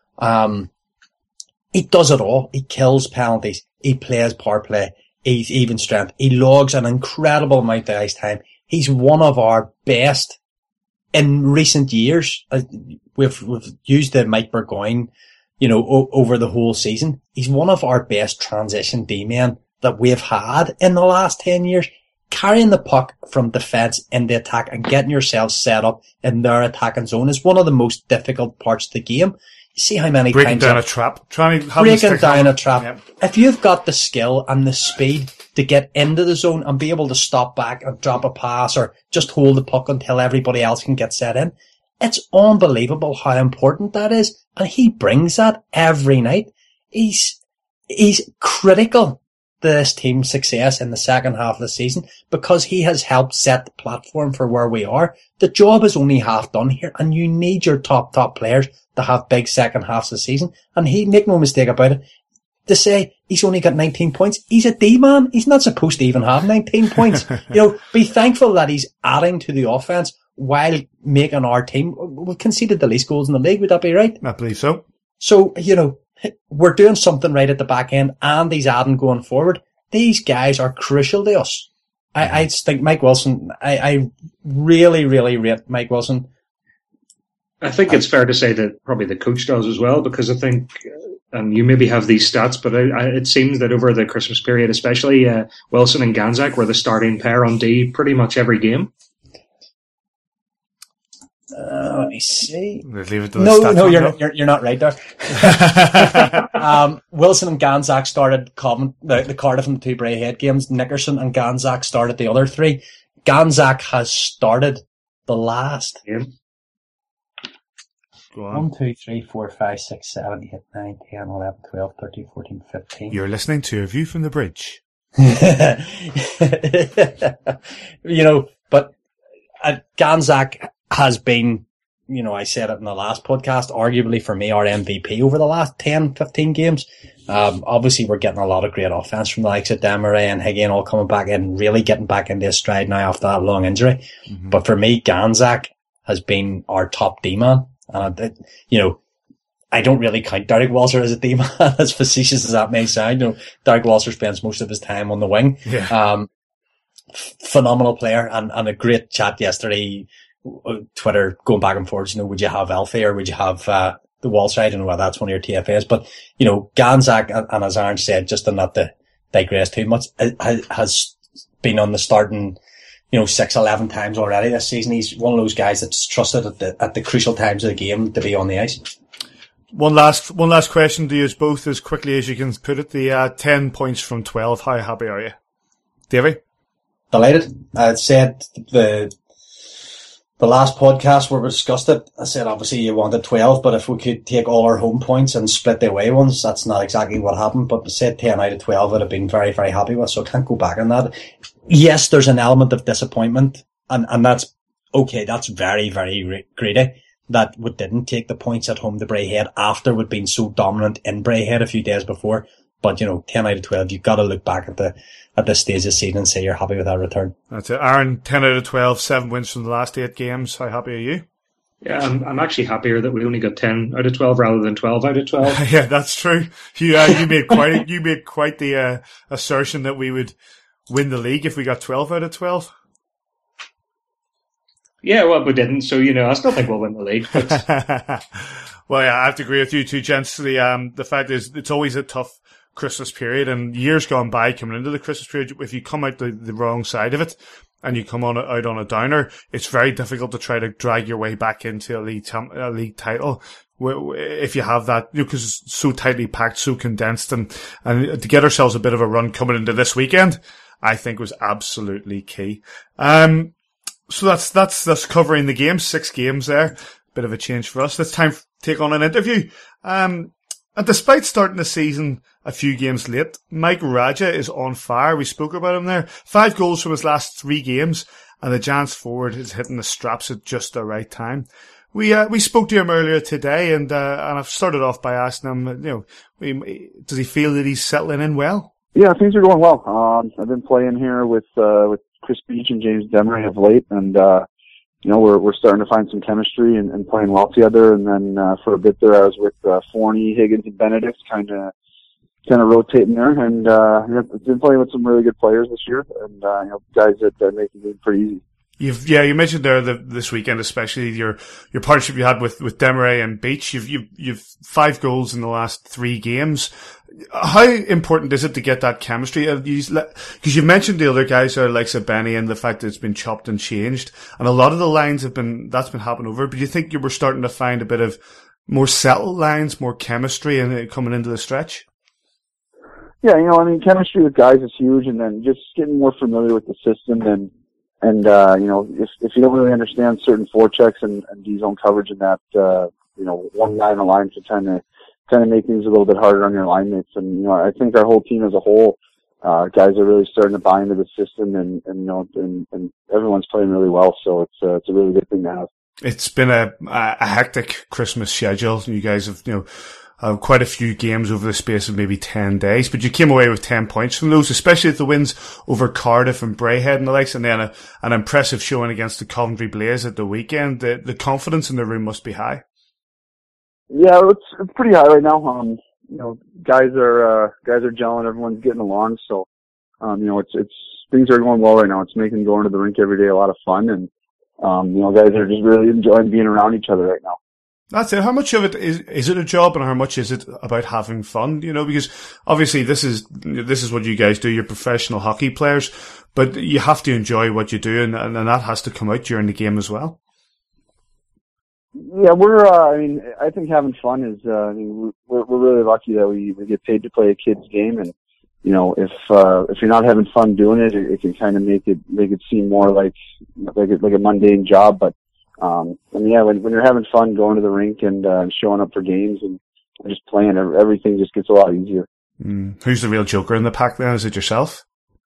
He does it all. He kills penalties. He plays power play. He's even strength. He logs an incredible amount of ice time. He's one of our best in recent years. We've used the Mike Burgoyne, over the whole season. He's one of our best transition D-men that we've had in the last 10 years. Carrying the puck from defence into attack and getting yourself set up in their attacking zone is one of the most difficult parts of the game. You see how many breaking times... down a trap. Breaking down a trap. Yep. If you've got the skill and the speed to get into the zone and be able to stop back and drop a pass or just hold the puck until everybody else can get set in, it's unbelievable how important that is. And he brings that every night. He's critical to this team's success in the second half of the season because he has helped set the platform for where we are. The job is only half done here, and you need your top players to have big second halves of the season. And make no mistake about it, to say he's only got 19 points, he's a D-man. He's not supposed to even have 19 points. Be thankful that he's adding to the offense while making our team. We conceded the least goals in the league. Would that be right? I believe so. So, we're doing something right at the back end, and he's adding going forward. These guys are crucial to us. I just think Mike Wilson, I really, really rate Mike Wilson. I think it's fair to say that probably the coach does as well, because I think, and you maybe have these stats, but it seems that over the Christmas period especially, Wilson and Ganzak were the starting pair on D pretty much every game. Let me see. Let's leave it to the No, you're not right there. Wilson and Ganzak started the Cardiff and the 2 Braehead games. Nickerson and Ganzak started the other 3. Ganzak has started the last. Yeah. Go on. 1, 2, 3, 4, 5, 6, 7, 8, 9, 10, 11, 12, 13, 14, 15. You're listening to A View from the Bridge. But Ganzak has been, I said it in the last podcast, arguably for me our MVP over the last 10, 15 games. Obviously we're getting a lot of great offense from the likes of Demaray and Higgy all coming back in, really getting back into his stride now after that long injury. Mm-hmm. But for me, Ganzak has been our top D-man. And, I don't really count Derek Walser as a D-man, as facetious as that may sound. Derek Walser spends most of his time on the wing. Yeah. Phenomenal player and a great chat yesterday. Twitter going back and forth, would you have Elfie or would you have, the Walser? I don't know whether that's one of your TFAs, but, Ganzak, and as Aaron said, just to not to digress too much, has been on the starting, 6-11 times already this season. He's one of those guys that's trusted at the crucial times of the game to be on the ice. One last question to you both, as quickly as you can put it. The 10 points from 12. How happy are you, Davey? Delighted. I said the last podcast where we discussed it, I said obviously you wanted 12, but if we could take all our home points and split the away ones, that's not exactly what happened. But I said 10 out of 12 I'd have been very, very happy with, so I can't go back on that. Yes, there's an element of disappointment, and that's okay. That's very, very greedy that we didn't take the points at home to Braehead after we'd been so dominant in Braehead a few days before. But 10 out of 12, you've got to look back at this stage of the season and say you're happy with that return. That's it. Aaron, 10 out of 12, 7 wins from the last 8 games. How happy are you? Yeah, I'm actually happier that we only got 10 out of 12 rather than 12 out of 12. Yeah, that's true. You made quite the assertion that we would win the league if we got 12 out of 12. Yeah, well, we didn't, so I still think we'll win the league. But... Well, yeah, I have to agree with you two gents. The fact is, it's always a tough Christmas period, and years gone by coming into the Christmas period, if you come out the wrong side of it and you come out on a downer, it's very difficult to try to drag your way back into a league title. If you have that, because it's so tightly packed, so condensed, and to get ourselves a bit of a run coming into this weekend, I think was absolutely key. So that's covering the games, 6 games there. Bit of a change for us. It's time to take on an interview. And despite starting the season a few games late, Mike Radja is on fire. We spoke about him there. 5 goals from his last 3 games, and the Giants forward is hitting the straps at just the right time. We spoke to him earlier today, and I've started off by asking him, does he feel that he's settling in well? Yeah, things are going well. I've been playing here with Chris Beach and James Demaray of late, and we're starting to find some chemistry and playing well together. And then for a bit there, I was with Forney, Higgins, and Benedict, kind of rotating there. And I've been playing with some really good players this year, and guys that make the game pretty easy. You mentioned there this weekend, especially your partnership you had with Demaray and Beach. You've 5 goals in the last 3 games. How important is it to get that chemistry? Because you mentioned the other guys are like Sabeni and the fact that it's been chopped and changed, and a lot of the lines that's been happening over. But you think you were starting to find a bit of more settled lines, more chemistry, and coming into the stretch? Yeah, chemistry with guys is huge, and then just getting more familiar with the system and if you don't really understand certain forechecks and D-zone coverage and that, one guy in the line can kind of make things a little bit harder on your line mates. And, I think our whole team as a whole, guys are really starting to buy into the system and everyone's playing really well. So it's a really good thing to have. It's been a hectic Christmas schedule. You guys have, quite a few games over the space of maybe 10 days, but you came away with 10 points from those, especially with the wins over Cardiff and Braehead and the likes, and then an impressive showing against the Coventry Blaze at the weekend. The confidence in the room must be high. Yeah, it's pretty high right now. Guys are gelling, everyone's getting along, so, it's things are going well right now. It's making going to the rink every day a lot of fun, and, guys are just really enjoying being around each other right now. That's it. How much of it is it a job, and how much is it about having fun? Because obviously this is what you guys do. You're professional hockey players, but you have to enjoy what you do, and that has to come out during the game as well. Yeah, I think having fun is, we're really lucky that we get paid to play a kid's game, and, if you're not having fun doing it, it can kind of make it seem more like a mundane job. But, when you're having fun going to the rink and showing up for games and just playing, everything just gets a lot easier. Who's the real joker in the pack then? Is it yourself?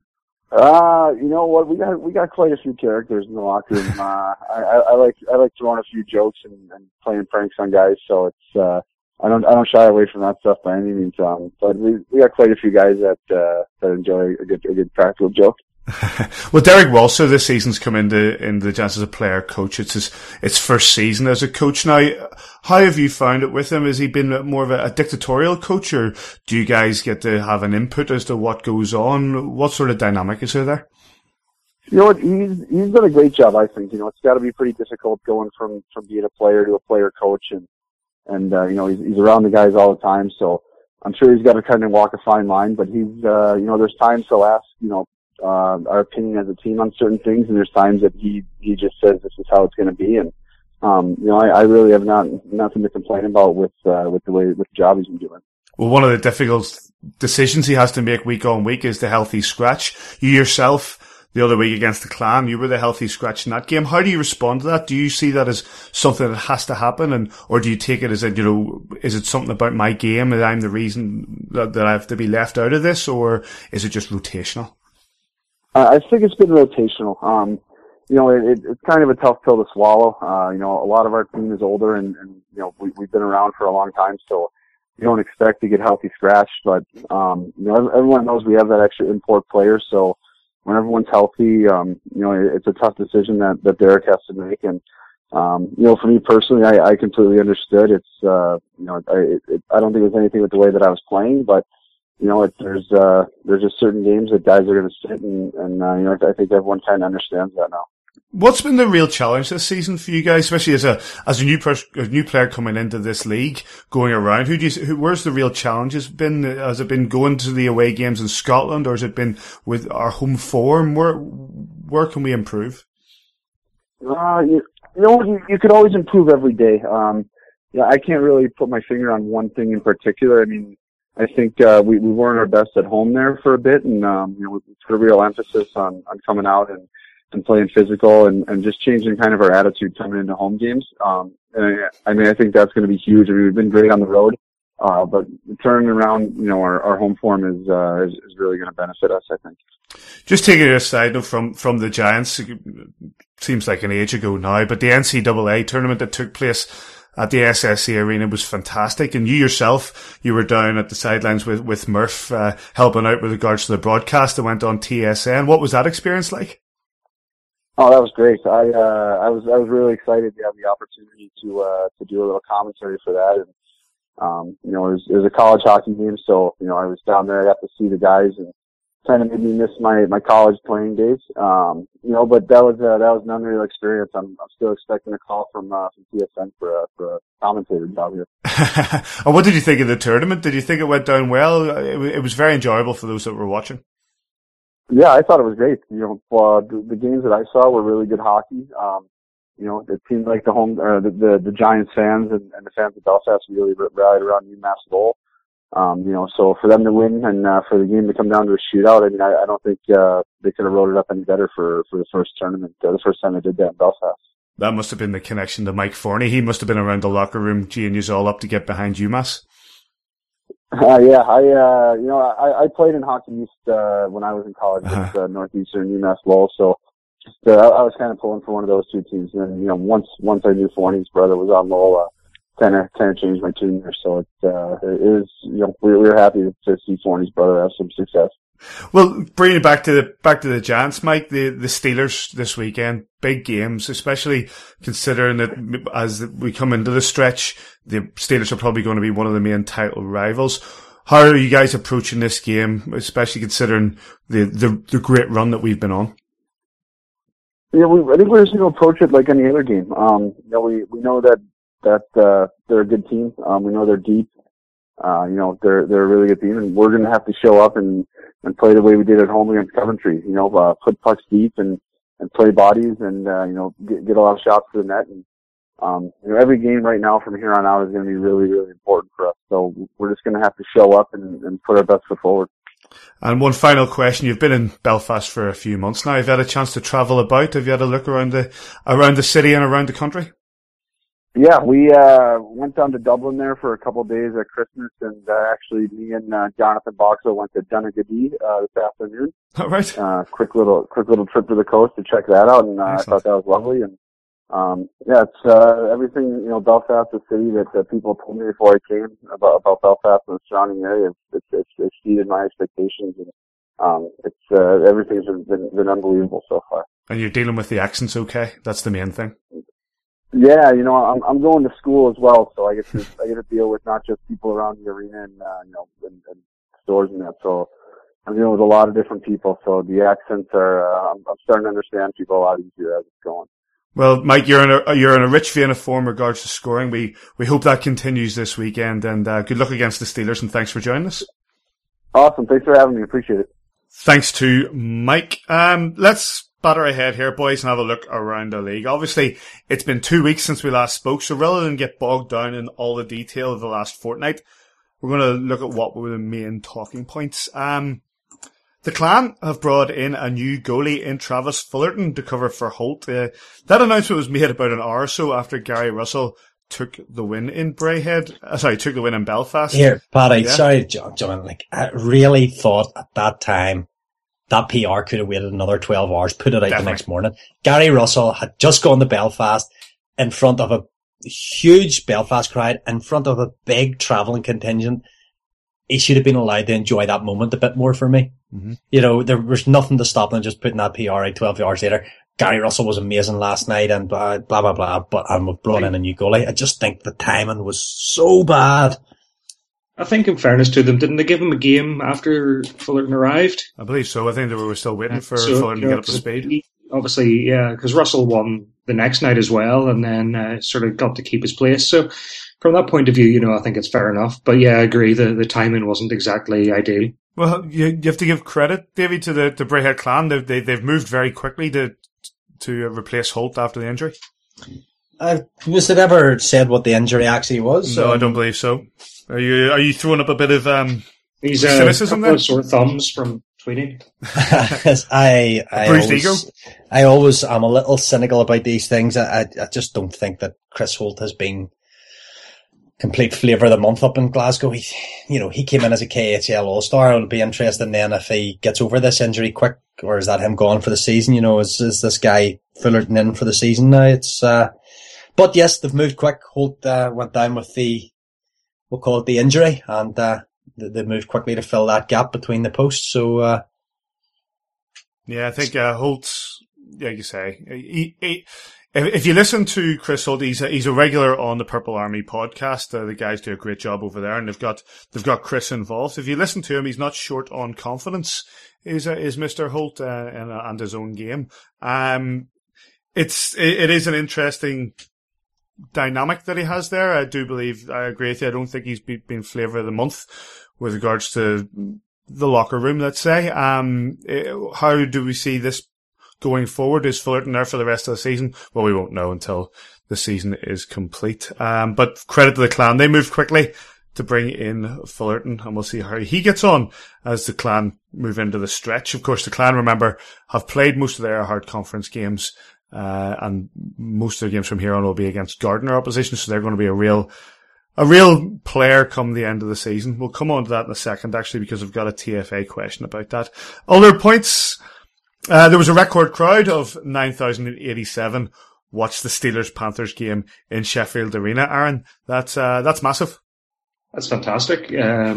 You know what? We got quite a few characters in the locker room. I like throwing a few jokes and playing pranks on guys. So it's I don't shy away from that stuff by any means. But we got quite a few guys that enjoy a good practical joke. Well, Derek Walser this season's come into the Giants as a player coach. It's his first season as a coach now. How have you found it with him? Has he been more of a dictatorial coach, or do you guys get to have an input as to what goes on? What sort of dynamic is there? You know what? He's done a great job, I think. It's got to be pretty difficult going from being a player to a player coach, and he's around the guys all the time. So I'm sure he's got to kind of walk a fine line. But he's there's times he'll ask our opinion as a team on certain things, and there's times that he just says this is how it's going to be, and I really have nothing to complain about with the job he's been doing. Well, one of the difficult decisions he has to make week on week is the healthy scratch. You yourself, the other week against the Clan, you were the healthy scratch in that game. How do you respond to that? Do you see that as something that has to happen, or do you take it as is it something about my game that I'm the reason that I have to be left out of this, or is it just rotational? I think it's been rotational. It's kind of a tough pill to swallow. A lot of our team is older and we've been around for a long time, so you don't expect to get healthy scratch, but, everyone knows we have that extra import player, so when everyone's healthy, it's a tough decision that Derek has to make, and, for me personally, I completely understood. It's, I don't think it was anything with the way that I was playing, but there's just certain games that guys are going to sit, and I think everyone kind of understands that now. What's been the real challenge this season for you guys, especially as a new player coming into this league, going around? Where's the real challenges been? Has it been going to the away games in Scotland, or has it been with our home form? Where can we improve? You could always improve every day. I can't really put my finger on one thing in particular. I mean, I think we weren't our best at home there for a bit, and we put a real emphasis on coming out and playing physical and just changing kind of our attitude coming into home games. I think that's going to be huge. I mean, we've been great on the road, but turning around, our home form is really going to benefit us, I think. Just taking it aside from the Giants, it seems like an age ago now, but the NCAA tournament that took place at the SSE Arena was fantastic, and you yourself, you were down at the sidelines with Murph, helping out with regards to the broadcast that went on TSN. What was that experience like? Oh, that was great. I was really excited to have the opportunity to do a little commentary for that, and it was a college hockey game, so I was down there. I got to see the guys, and kind of made me miss my college playing days. But that was an unreal experience. I'm still expecting a call from TSN for a commentator job here. And what did you think of the tournament? Did you think it went down well? It was very enjoyable for those that were watching. Yeah, I thought it was great. The games that I saw were really good hockey. It seemed like the Giants fans and the fans of Belfast really rallied around UMass goal. So for them to win and for the game to come down to a shootout, I mean, I don't think they could have wrote it up any better for the first tournament, the first time they did that in Belfast. That must have been the connection to Mike Forney. He must have been around the locker room geeing you all up to get behind UMass. Yeah, I played in Hockey East when I was in college with Northeastern UMass Lowell, so just I was kind of pulling for one of those two teams. And then once I knew Forney's brother was on Lowell, kind of changed my tune there. So it was we were happy to see Forney's brother have some success. Well, bringing it back to the Giants, Mike, the Steelers this weekend, big games, especially considering that as we come into the stretch, the Steelers are probably going to be one of the main title rivals. How are you guys approaching this game, especially considering the great run that we've been on? Yeah, I think we're just going to approach it like any other game. We know that they're a good team. We know they're deep. They're a really good team, and we're going to have to show up and play the way we did at home against Coventry. Put pucks deep and play bodies and get a lot of shots to the net. And every game right now from here on out is going to be really, really important for us. So we're just going to have to show up and put our best foot forward. And one final question. You've been in Belfast for a few months now. Have you had a chance to travel about? Have you had a look around the city and around the country? Yeah, we went down to Dublin there for a couple of days at Christmas, and actually me and Jonathan Boxall went to Donegal this afternoon. Oh, right. Quick little trip to the coast to check that out, and I thought that was lovely. And it's everything, Belfast, the city that people told me before I came about Belfast and the surrounding area. It's exceeded my expectations, and everything's been unbelievable so far. And you're dealing with the accents okay? That's the main thing. Yeah, I'm going to school as well, so I get to deal with not just people around the arena and stores and that. So I'm dealing with a lot of different people. So the accents are, I'm starting to understand people a lot easier as it's going. Well, Mike, you're in a rich vein of form in regards to scoring. We hope that continues this weekend, and good luck against the Steelers. And thanks for joining us. Awesome, thanks for having me. Appreciate it. Thanks to Mike. Let's batter ahead here, boys, and have a look around the league. Obviously, it's been 2 weeks since we last spoke, so rather than get bogged down in all the detail of the last fortnight, we're going to look at what were the main talking points. The Clan have brought in a new goalie in Travis Fullerton to cover for Holt. That announcement was made about an hour or so after Gary Russell took the win in took the win in Belfast. Here, Paddy, yeah. Sorry, John, I really thought at that time that PR could have waited another 12 hours, put it out Definitely. The next morning. Gary Russell had just gone to Belfast in front of a huge Belfast crowd, in front of a big travelling contingent. He should have been allowed to enjoy that moment a bit more for me. Mm-hmm. There was nothing to stop them just putting that PR out 12 hours later. Gary Russell was amazing last night and blah, blah, blah, but we've brought in a new goalie. I just think the timing was so bad. I think in fairness to them, didn't they give him a game after Fullerton arrived? I believe so. I think they were still waiting for Fullerton to get up to speed. Obviously, yeah, because Russell won the next night as well and then sort of got to keep his place. So from that point of view, I think it's fair enough. But yeah, I agree, the timing wasn't exactly ideal. Well, you have to give credit, Davey, to the Braehead Clan. They've moved very quickly to replace Holt after the injury. Was it ever said what the injury actually was? No, I don't believe so. Are you throwing up a bit of He's cynicism a couple there? of sore thumbs from tweeting. Bruised ego. I'm a little cynical about these things. I just don't think that Chris Holt has been complete flavour of the month up in Glasgow. He came in as a KHL All-Star. It'll be interesting then if he gets over this injury quick, or is that him gone for the season? Is this guy Fullerton in for the season now? But yes, they've moved quick. Holt went down with we'll call it the injury, and they moved quickly to fill that gap between the posts. So, yeah, I think Holt's, like you say, if you listen to Chris Holt, he's a regular on the Purple Army podcast. The guys do a great job over there, and they've got Chris involved. If you listen to him, he's not short on confidence. Is Mr. Holt and his own game. It is an interesting dynamic that he has there. I agree with you. I don't think he's been flavour of the month with regards to the locker room, let's say. How do we see this going forward? Is Fullerton there for the rest of the season? Well, we won't know until the season is complete. But credit to the Clan. They moved quickly to bring in Fullerton, and we'll see how he gets on as the Clan move into the stretch. Of course, the Clan, remember, have played most of their hard conference games, and most of their games from here on will be against Gardiner opposition, so they're going to be a real player come the end of the season. We'll come on to that in a second, actually, because I've got a TFA question about that. Other points, there was a record crowd of 9,087 watched the Steelers-Panthers game in Sheffield Arena. Aaron, that's massive. That's fantastic.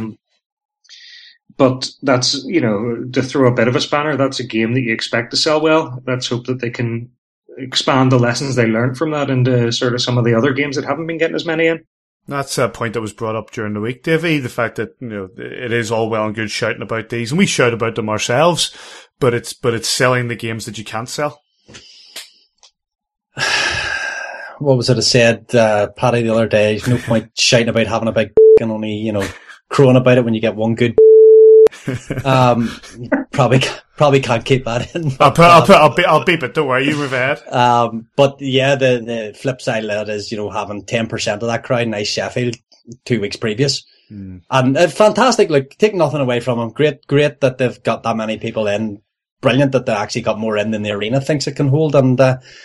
But that's, to throw a bit of a spanner, that's a game that you expect to sell well. Let's hope that they can expand the lessons they learned from that into sort of some of the other games that haven't been getting as many in. That's a point that was brought up during the week, Davey. The fact that, it is all well and good shouting about these, and we shout about them ourselves, but it's selling the games that you can't sell. What was it I said, Paddy, the other day? There's no point shouting about having a big and only, crowing about it when you get one good. Probably can't keep that in. I'll beep it. Don't worry, you move ahead. But yeah, the flip side of that is, having 10% of that crowd, nice Sheffield 2 weeks previous. And fantastic, take nothing away from them. Great that they've got that many people in. Brilliant that they actually got more in than the arena thinks it can hold. And,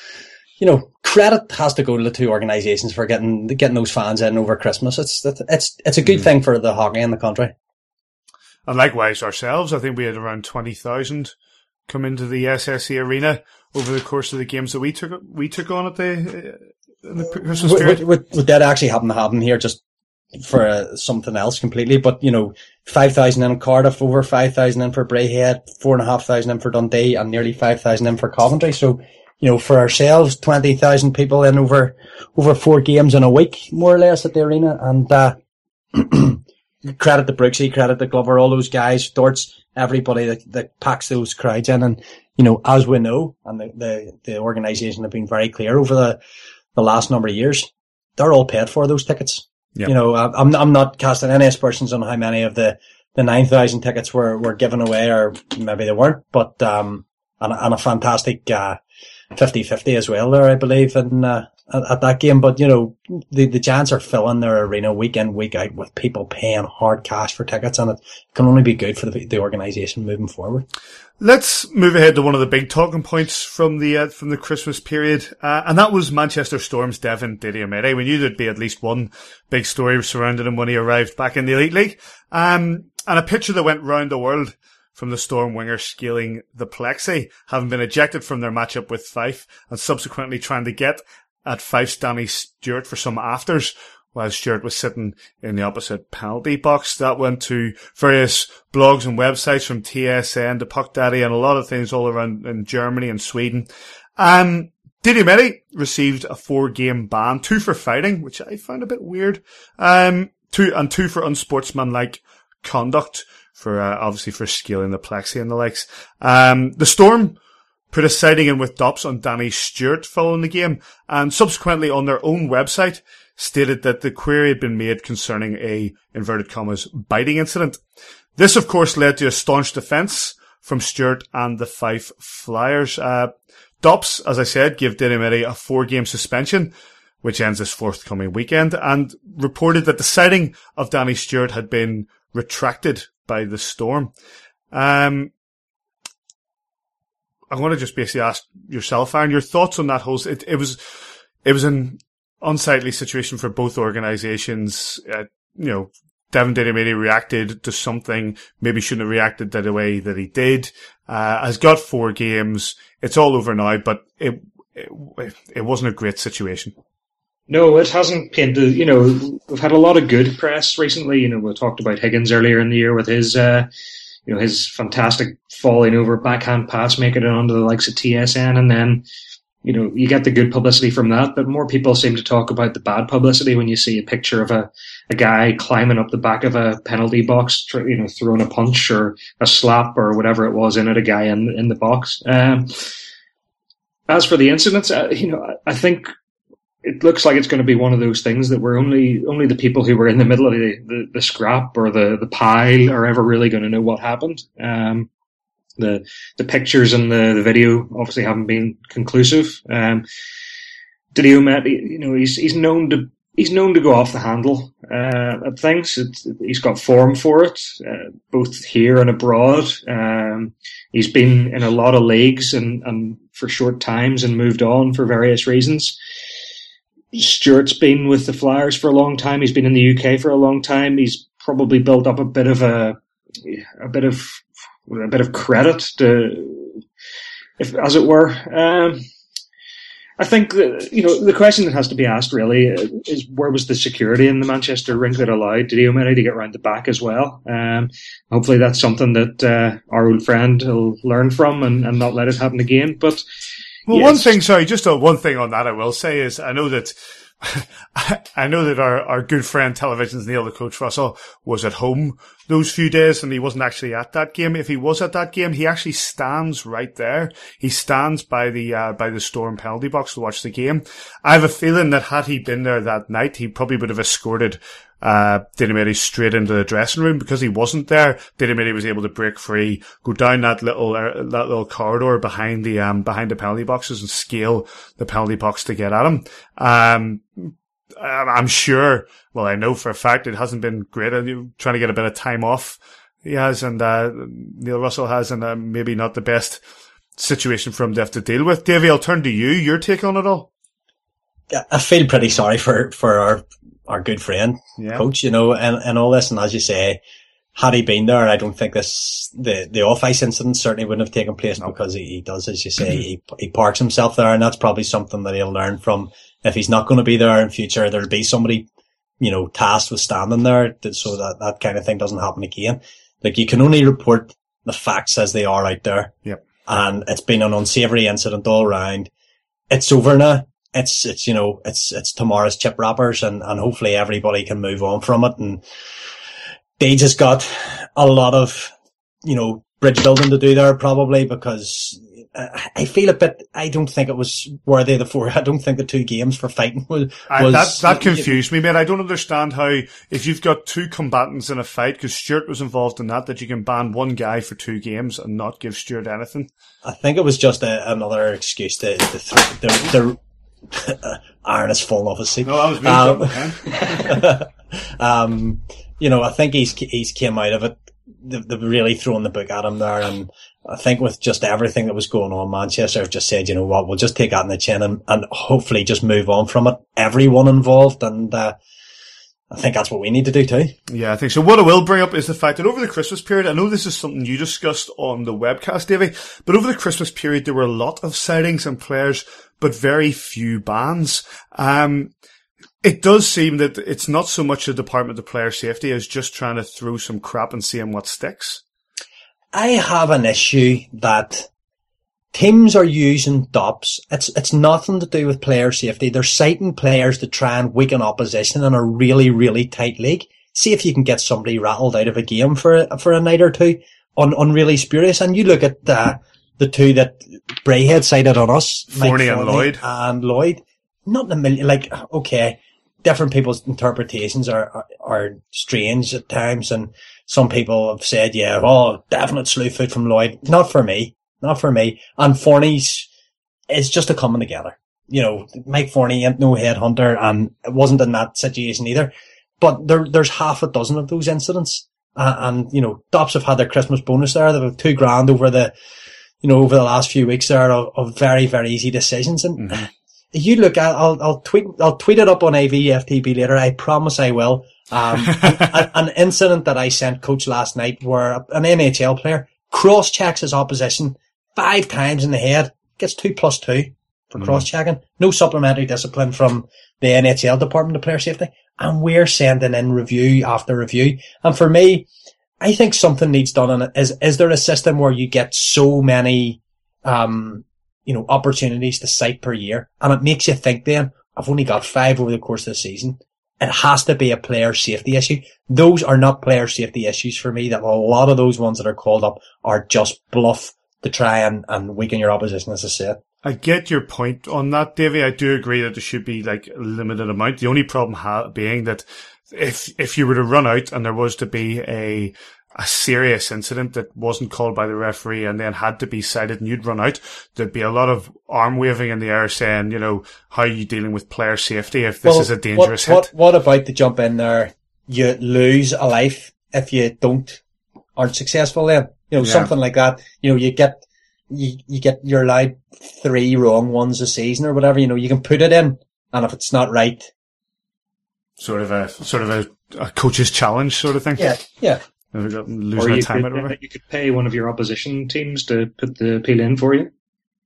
credit has to go to the two organisations for getting those fans in over Christmas. It's a good thing for the hockey in the country. And likewise ourselves, I think we had around 20,000 come into the SSE arena over the course of the games that we took on at in the Christmas period. Would that actually happen here just for something else completely? But 5,000 in Cardiff, over 5,000 in for Braehead, 4,500 in for Dundee, and nearly 5,000 in for Coventry. So for ourselves, 20,000 people in over 4 games in a week, more or less, at the arena. And credit to Brooksy, credit to Glover, all those guys, Dortz, everybody that packs those crowds in. And as we know, and the organisation have been very clear over the last number of years, they're all paid for, those tickets. Yep. I'm not casting any aspersions on how many of the 9,000 tickets were given away, or maybe they weren't, but and a fantastic 50-50 as well there, I believe, at that game. But the Giants are filling their arena week in, week out with people paying hard cash for tickets, and it can only be good for the organisation moving forward. Let's move ahead to one of the big talking points from the Christmas period, and that was Manchester Storm's Devin Didiamete. We knew there'd be at least one big story surrounding him when he arrived back in the Elite League, and a picture that went round the world from the Storm winger scaling the plexi, having been ejected from their matchup with Fife and subsequently trying to get at Fife's Danny Stewart for some afters while Stewart was sitting in the opposite penalty box. That went to various blogs and websites, from TSN to Puck Daddy and a lot of things all around in Germany and Sweden. Didiamete received a 4-game ban, 2 for fighting, which I found a bit weird, 2 for unsportsmanlike conduct, for obviously for scaling the plexi and the likes. The Storm put a sighting in with Dops on Danny Stewart following the game, and subsequently on their own website stated that the query had been made concerning a, inverted commas, biting incident. This, of course, led to a staunch defence from Stewart and the Fife Flyers. Dops, as I said, gave Didiamete a 4-game suspension, which ends this forthcoming weekend, and reported that the sighting of Danny Stewart had been retracted by the Storm. I want to just basically ask yourself, Aaron, your thoughts on that whole. It was an unsightly situation for both organisations. Devin Didiamete reacted to something, maybe shouldn't have reacted the way that he did. Has got 4 games. It's all over now, but it wasn't a great situation. No, it hasn't painted. We've had a lot of good press recently. We talked about Higgins earlier in the year with his, his fantastic falling over backhand pass, making it onto the likes of TSN, and then, you get the good publicity from that. But more people seem to talk about the bad publicity when you see a picture of a guy climbing up the back of a penalty box, throwing a punch or a slap or whatever it was in at a guy in the box. As for the incidents, I think it looks like it's going to be one of those things that we're only the people who were in the middle of the scrap or the pile are ever really going to know what happened. The pictures and the video obviously haven't been conclusive. Didiamete, he's known to go off the handle at things. He's got form for it, both here and abroad. He's been in a lot of leagues and for short times and moved on for various reasons. Stewart's been with the Flyers for a long time. He's been in the UK for a long time. He's probably built up a bit of credit to, as it were. I think that, the question that has to be asked really is, where was the security in the Manchester rink that allowed Didiamete to get round the back as well? Hopefully that's something that our old friend will learn from and not let it happen again. But well, yes. One thing on that I will say is I know that our good friend Television's Neil the Coach Russell was at home those few days and he wasn't actually at that game. If he was at that game, he actually stands right there. He stands by the Storm penalty box to watch the game. I have a feeling that had he been there that night, he probably would have escorted Daly Mady straight into the dressing room because he wasn't there. Daly Mady was able to break free, go down that little corridor behind the penalty boxes and scale the penalty box to get at him. I'm sure, well, I know for a fact it hasn't been great. Trying to get a bit of time off he has, and Neil Russell has, and maybe not the best situation for him to have to deal with. Davey, I'll turn to you. Your take on it all? I feel pretty sorry for our good friend, coach, and all this. And as you say, had he been there, I don't think the off-ice incident certainly wouldn't have taken place because he does, as you say, he parks himself there, and that's probably something that he'll learn from. If he's not going to be there in future, there'll be somebody, tasked with standing there so that kind of thing doesn't happen again. Like, you can only report the facts as they are out there. Yep. And it's been an unsavoury incident all round. It's over now. It's tomorrow's chip wrappers, and hopefully everybody can move on from it. And they just got a lot of, bridge building to do there probably, because I feel a bit, I don't think it was worthy of the four. I don't think the 2 games for fighting was that confused me, mate. I don't understand how, if you've got 2 combatants in a fight, because Stuart was involved in that you can ban 1 guy for 2 games and not give Stuart anything. I think it was just another excuse to Aaron has fallen off his seat. No, that was me. I think he's came out of it. They've really thrown the book at him there, and I think with just everything that was going on, Manchester have just said, you know what, we'll just take that in the chin and hopefully just move on from it. Everyone involved, and I think that's what we need to do too. Yeah, I think so. What I will bring up is the fact that over the Christmas period, I know this is something you discussed on the webcast, Davey, but over the Christmas period there were a lot of sightings and players, but very few bans. It does seem that it's not so much a Department of Player Safety as just trying to throw some crap and seeing what sticks. I have an issue that teams are using DOPs. It's nothing to do with player safety. They're citing players to try and weaken opposition in a really, really tight league. See if you can get somebody rattled out of a game for a night or two on really spurious. And you look at the 2 that Brayhead cited on us, Forney and Lloyd. Not in a million, okay, different people's interpretations are strange at times, and some people have said, definite slew foot from Lloyd. Not for me. And Forney's is just a coming together. Mike Forney ain't no headhunter, and it wasn't in that situation either. But there's half a dozen of those incidents. And DOPs have had their Christmas bonus there. They've had $2,000 over the last few weeks there of very, very easy decisions. And you look at, I'll tweet it up on AVFTB later. I promise I will. An incident that I sent coach last night where an NHL player cross-checks his opposition 5 times in the head, gets 2+2 for cross-checking. No supplementary discipline from the NHL Department of Player Safety. And we're sending in review after review. And for me, I think something needs done on it. Is there a system where you get so many, opportunities to cite per year? And it makes you think then, I've only got 5 over the course of the season. It has to be a player safety issue. Those are not player safety issues for me. That a lot of those ones that are called up are just bluff to try and weaken your opposition, as I said. I get your point on that, Davey. I do agree that there should be a limited amount. The only problem being that if you were to run out and there was to be a serious incident that wasn't called by the referee and then had to be cited and you'd run out, there'd be a lot of arm waving in the air saying, how are you dealing with player safety if this is a dangerous hit? What about to jump in there? You lose a life if you aren't successful then. Something like that. You're allowed 3 wrong ones a season or whatever, you can put it in, and if it's not right. Sort of a coach's challenge sort of thing. Yeah. Losing time you could pay one of your opposition teams to put the appeal in for you.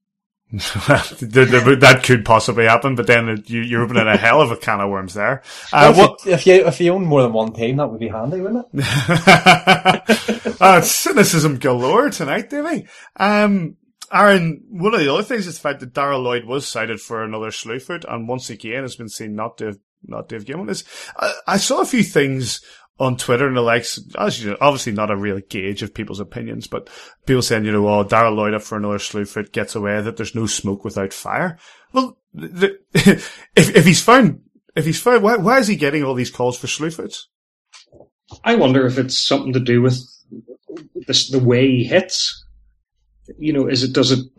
That could possibly happen, but then you're opening a hell of a can of worms there. If you own more than one team, that would be handy, wouldn't it? It's cynicism galore tonight, Davey. Aaron, one of the other things is the fact that Darrell Lloyd was cited for another slew foot, and once again has been seen not to have given this. I saw a few things on Twitter and the likes, obviously not a real gauge of people's opinions, but people saying, Darrell Lloyd up for another slew foot gets away, that there's no smoke without fire. Well, if he's found if he's fit, why is he getting all these calls for Slewfoots? I wonder if it's something to do with the way he hits. You know, is it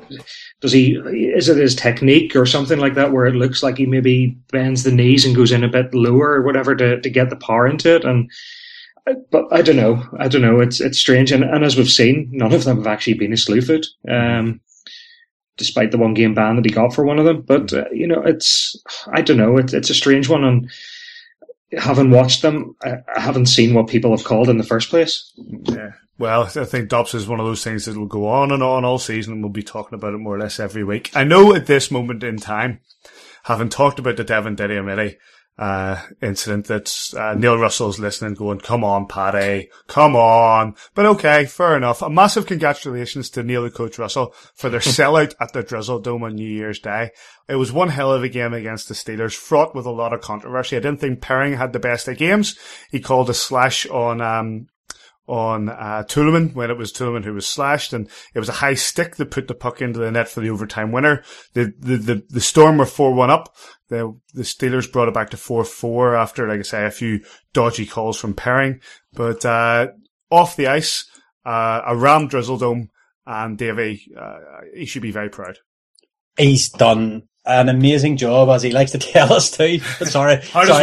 his technique or something like that, where it looks like he maybe bends the knees and goes in a bit lower or whatever to get the power into it? But I don't know. It's strange, and as we've seen, none of them have actually been a Slewfoot, despite the 1 game ban that he got for one of them. But I don't know. It's a strange one, and having watched them, I haven't seen what people have called in the first place. Yeah. Well, I think Dobbs is one of those things that will go on and on all season, and we'll be talking about it more or less every week. I know at this moment in time, having talked about the Devin Didiamidi incident, that Neil Russell's listening going, come on, Paddy, come on. But okay, fair enough. A massive congratulations to Neil and Coach Russell for their sellout at the Drizzle Dome on New Year's Day. It was one hell of a game against the Steelers, fraught with a lot of controversy. I didn't think Perring had the best of games. He called a slash on Toulaman when it was Toulaman who was slashed, and it was a high stick that put the puck into the net for the overtime winner. The Storm were 4-1 up. The Steelers brought it back to 4-4 after, like I say, a few dodgy calls from Perring. But off the ice, a rammed Drizzle Dome, and Davey, he should be very proud. He's done an amazing job, as he likes to tell us too. Sorry.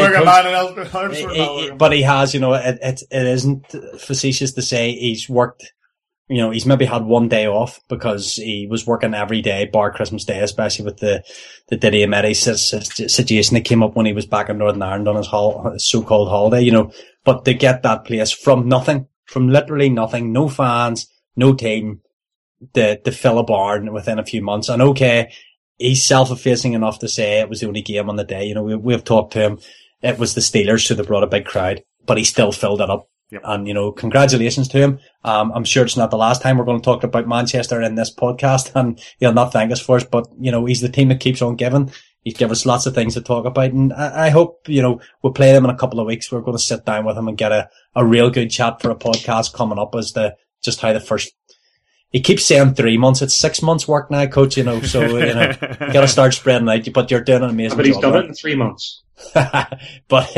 But he has, it isn't facetious to say he's worked, he's maybe had one day off because he was working every day, bar Christmas Day, especially with the Didiamidi situation that came up when he was back in Northern Ireland on his so-called holiday, but to get that place from nothing, from literally nothing, no fans, no team, to fill a barn within a few months. And okay, he's self-effacing enough to say it was the only game on the day. We've talked to him. It was the Steelers, so they brought a big crowd, but he still filled it up. Yep. And, congratulations to him. I'm sure it's not the last time we're going to talk about Manchester in this podcast, and he'll not thank us for it, but, he's the team that keeps on giving. He's given us lots of things to talk about, and I hope, we'll play them in a couple of weeks. We're going to sit down with him and get a real good chat for a podcast coming up as to just how the first. He keeps saying 3 months. It's 6 months work now, Coach, so, you got to start spreading out, but you're doing an amazing job. But he's done it in 3 months. But,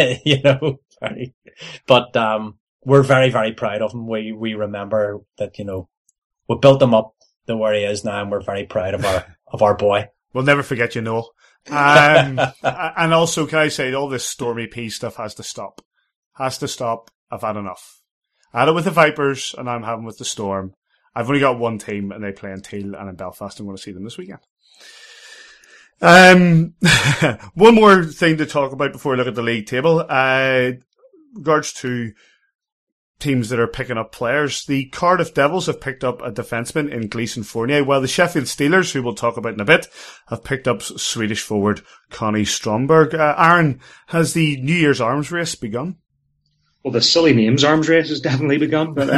we're very, very proud of him. We remember that, we built him up to where he is now, and we're very proud of our boy. We'll never forget you, Noel. And also, can I say, all this Stormy P stuff has to stop. Has to stop. I've had enough. I had it with the Vipers, and I'm having with the Storm. I've only got one team, and they play in Teal and in Belfast. I'm going to see them this weekend. One more thing to talk about before we look at the league table. Regards to teams that are picking up players, the Cardiff Devils have picked up a defenseman in Gleason Fournier, while the Sheffield Steelers, who we'll talk about in a bit, have picked up Swedish forward Connie Stromberg. Aaron, has the New Year's arms race begun? Well, the silly names arms race has definitely begun, but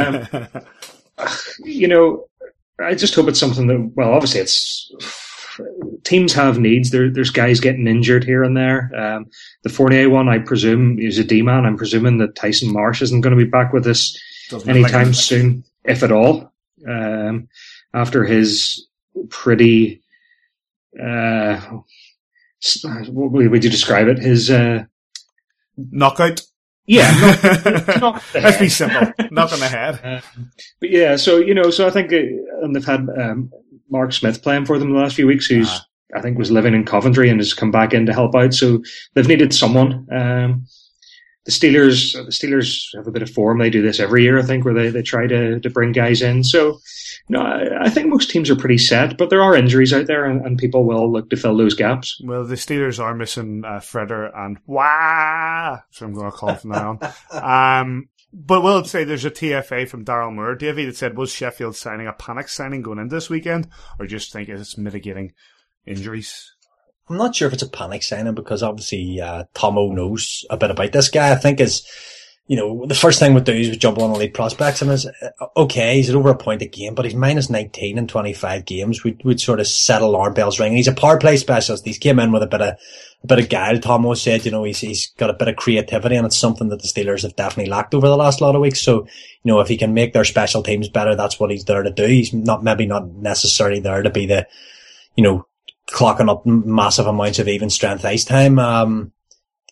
I just hope it's something that, well, obviously it's, teams have needs. There's guys getting injured here and there. The Fournier one, I presume, is a D-man. I'm presuming that Tyson Marsh isn't going to be back with us anytime soon, if at all. After his pretty, what would you describe it? His, knockout? Yeah, let's be simple. Knock on the head. But yeah, so I think, and they've had Mark Smith playing for them the last few weeks, who's I think was living in Coventry and has come back in to help out. So they've needed someone. The Steelers have a bit of form. They do this every year, I think, where they try to bring guys in. So I think most teams are pretty set, but there are injuries out there, and people will look to fill those gaps. Well, the Steelers are missing Freder and Wah, so I'm going to call from now on. But we'll say there's a TFA from Daryl Moore, Davey, that said, was Sheffield signing a panic signing going into this weekend, or just think it's mitigating injuries? I'm not sure if it's a panic signing, because obviously Tomo knows a bit about this guy. I think the first thing we'd do is jump on elite prospects, and okay, he's at over a point a game, but he's minus 19 in 25 games. We'd sort of set alarm bells ringing. He's a power play specialist. He's came in with a bit of guile. Tomo said, he's got a bit of creativity, and it's something that the Steelers have definitely lacked over the last lot of weeks. So, if he can make their special teams better, that's what he's there to do. He's maybe not necessarily there to be the, clocking up massive amounts of even strength ice time.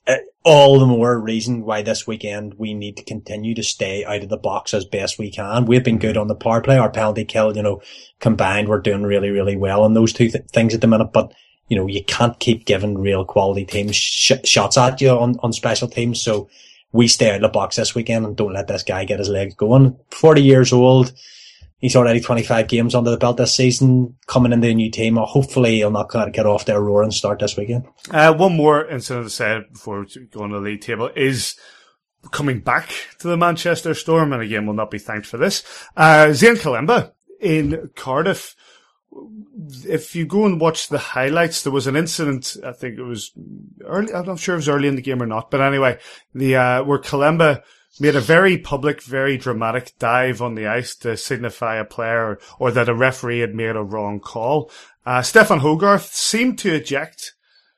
all the more reason why this weekend we need to continue to stay out of the box as best we can. We've been good on the power play, our penalty kill, combined, we're doing really, really well on those two things at the minute, but you can't keep giving real quality teams shots at you on special teams. So we stay out of the box this weekend and don't let this guy get his legs going. 40 years old. He's already 25 games under the belt this season, coming into a new team. Hopefully he'll not get off their roaring start this weekend. One more incident to say before we go on the league table is coming back to the Manchester Storm, and again, will not be thanked for this. Zane Kalemba in Cardiff. If you go and watch the highlights, there was an incident, I think it was early, I'm not sure if it was early in the game or not, but anyway, where Kalemba made a very public, very dramatic dive on the ice to signify a player or that a referee had made a wrong call. Stefan Hogarth seemed to eject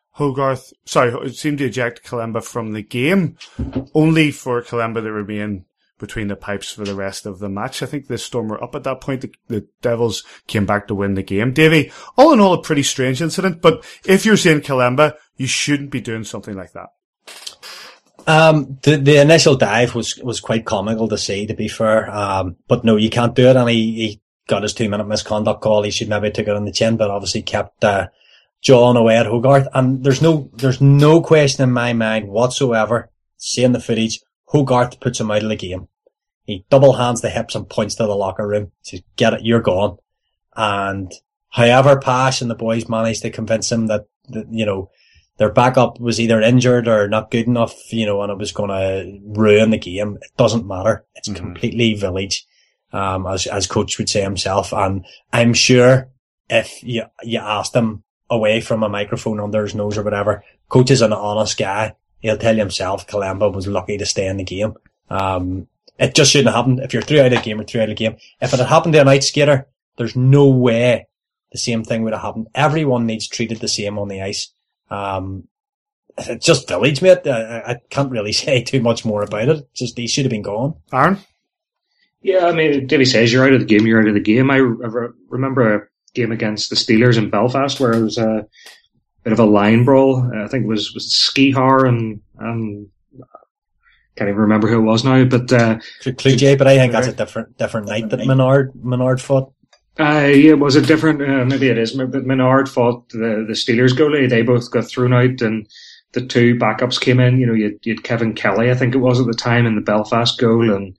Kalemba from the game, only for Kalemba to remain between the pipes for the rest of the match. I think the Storm were up at that point. The Devils came back to win the game. Davey, all in all, a pretty strange incident, but if you're saying Kalemba, you shouldn't be doing something like that. The initial dive was quite comical to see, to be fair. But no, you can't do it. And he got his 2-minute misconduct call. He should maybe took it on the chin, but obviously kept, jawing away at Hogarth. And there's no question in my mind whatsoever, seeing the footage, Hogarth puts him out of the game. He double hands the hips and points to the locker room. Says, get it, you're gone. And however Pash and the boys managed to convince him that their backup was either injured or not good enough, and it was going to ruin the game. It doesn't matter. It's completely village, as coach would say himself. And I'm sure if you asked him away from a microphone under his nose or whatever, coach is an honest guy. He'll tell you himself Kalemba was lucky to stay in the game. It just shouldn't have happened. If you're through out of the game, you're through out of the game. If it had happened to an ice skater, there's no way the same thing would have happened. Everyone needs treated the same on the ice. It's just village, mate. I can't really say too much more about it. Just he should have been gone. Aaron? Yeah, I mean, Davey says you're out of the game, you're out of the game. I remember a game against the Steelers in Belfast where it was a bit of a line brawl. I think it was Skihar and can't even remember who it was now, but Cluj, but I think that's a different night that Menard fought. Yeah, was it different? Maybe it is. But Menard fought the Steelers goalie. They both got thrown out, and the two backups came in. You had Kevin Kelly, I think it was at the time, in the Belfast goal, and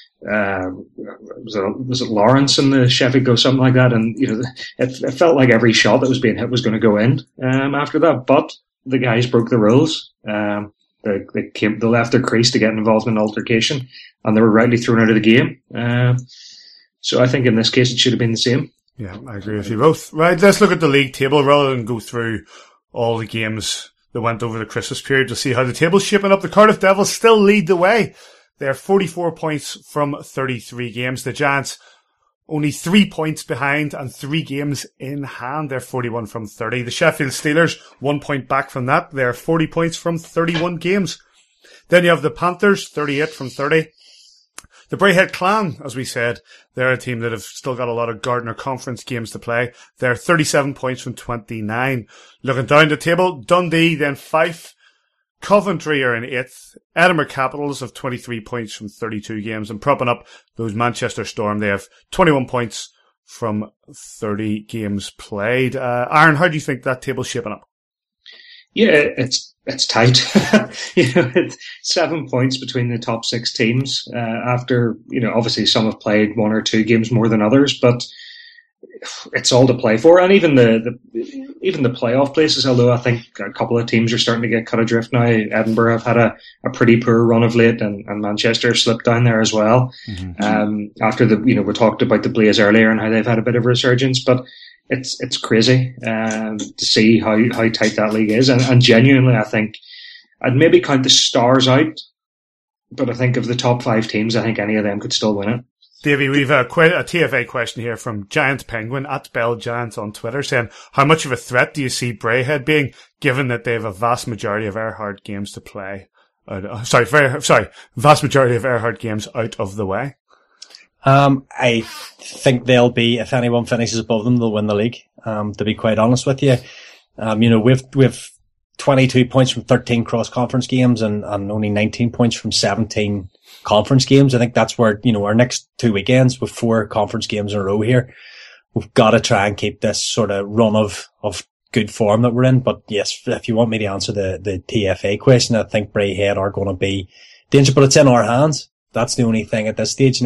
was it Lawrence in the Sheffield goal, something like that. And it felt like every shot that was being hit was going to go in. After that, but the guys broke the rules. They left their crease to get involved in an altercation, and they were rightly thrown out of the game. So I think in this case it should have been the same. Yeah, I agree with you both. Right, let's look at the league table rather than go through all the games that went over the Christmas period to see how the table's shaping up. The Cardiff Devils still lead the way. They're 44 points from 33 games. The Giants only 3 points behind and 3 games in hand. They're 41 from 30. The Sheffield Steelers 1 point back from that. They're 40 points from 31 games. Then you have the Panthers 38 from 30. The Braehead Clan, as we said, they're a team that have still got a lot of Gardner Conference games to play. They're 37 points from 29. Looking down the table, Dundee, then Fife. Coventry are in 8th. Edinburgh Capitals have 23 points from 32 games. And propping up those Manchester Storm, they have 21 points from 30 games played. Aaron, how do you think that table's shaping up? Yeah, it's tight. It's 7 points between the top 6 teams. After, obviously some have played 1 or 2 games more than others, but it's all to play for. And even the playoff places, although I think a couple of teams are starting to get cut adrift now. Edinburgh have had a pretty poor run of late, and Manchester slipped down there as well. Mm-hmm. After we talked about the Blaze earlier and how they've had a bit of a resurgence, but it's crazy to see how tight that league is, and genuinely I think I'd maybe count the Stars out, but I think of the top 5 teams, I think any of them could still win it. Davey, we've a TFA question here from Giant Penguin at Bell Giants on Twitter saying, how much of a threat do you see Braehead being, given that they have a vast majority of Erhard games to play? Vast majority of Erhard games out of the way. I think they'll be, if anyone finishes above them, they'll win the league. To be quite honest with you, we've 22 points from 13 cross-conference games and only 19 points from 17 conference games. I think that's where, our next 2 weekends with 4 conference games in a row here, we've got to try and keep this sort of run of good form that we're in. But yes, if you want me to answer the TFA question, I think Braehead are going to be dangerous, but it's in our hands. That's the only thing at this stage.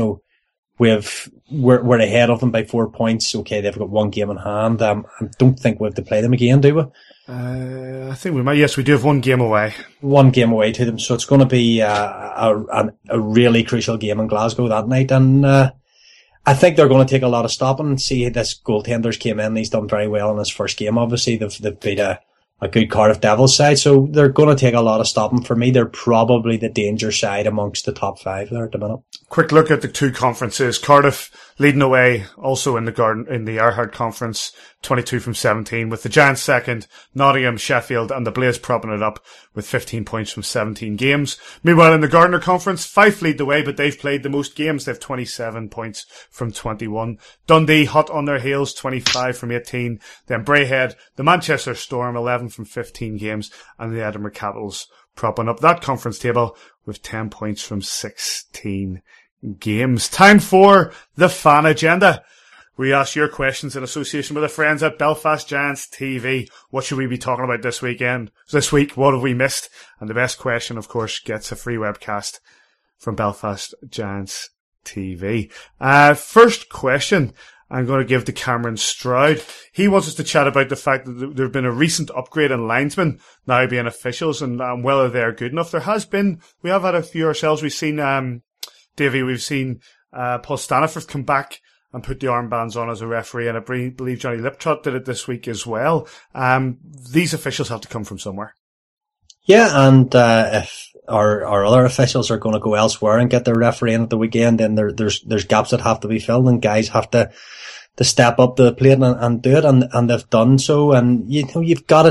We're ahead of them by 4 points. Okay, they've got 1 game in hand. I don't think we have to play them again, do we? I think we might. Yes, we do have 1 game away. 1 game away to them, so it's going to be a really crucial game in Glasgow that night. And I think they're going to take a lot of stopping. See, this goaltender's came in. He's done very well in his first game. Obviously, they've beat a good Cardiff Devils side, so they're going to take a lot of stopping. For me, they're probably the danger side amongst the top 5 there at the minute. Quick look at the 2 conferences. Cardiff leading away, also in the Erhard Conference, 22 from 17, with the Giants second, Nottingham, Sheffield, and the Blaze propping it up with 15 points from 17 games. Meanwhile, in the Gardner Conference, Fife lead the way, but they've played the most games. They've 27 points from 21. Dundee hot on their heels, 25 from 18. Then Braehead, the Manchester Storm, 11 from 15 games, and the Edinburgh Capitals propping up that conference table with 10 points from 16 games. Time for the fan agenda. We ask your questions in association with our friends at Belfast Giants TV. What should we be talking about this week? What have we missed? And the best question, of course, gets a free webcast from Belfast Giants TV. First question I'm going to give to Cameron Stroud. He wants us to chat about the fact that there have been a recent upgrade in linesmen now being officials and whether they're good enough. We have had a few ourselves. We've seen, Davey, Paul Staniforth come back and put the armbands on as a referee, and I believe Johnny Liptrot did it this week as well. These officials have to come from somewhere. Yeah, and if our other officials are going to go elsewhere and get their refereeing at the weekend, then there's gaps that have to be filled, and guys have to step up to the plate and do it, and they've done so. And you've got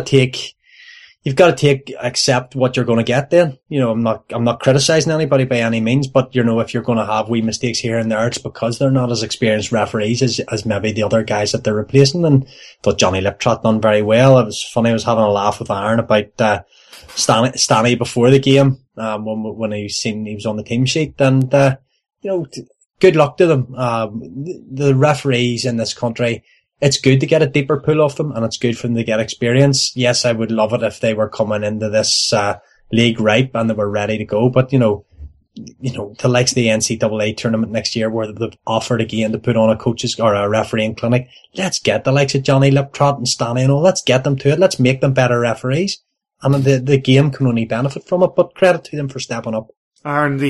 to accept what you're going to get. Then I'm not criticizing anybody by any means, but if you're going to have wee mistakes here and there, it's because they're not as experienced referees as maybe the other guys that they're replacing. And thought Johnny Liptrot done very well. It was funny. I was having a laugh with Aaron about Stanley before the game when he was on the team sheet, and good luck to them. The referees in this country, it's good to get a deeper pull off them, and it's good for them to get experience. Yes, I would love it if they were coming into this league ripe and they were ready to go, but the likes of the NCAA tournament next year, where they've offered again to put on a coaches or a refereeing clinic, let's get the likes of Johnny Liptrot and Stanley and all, let's get them to it, let's make them better referees. And the game can only benefit from it, but credit to them for stepping up. Aaron,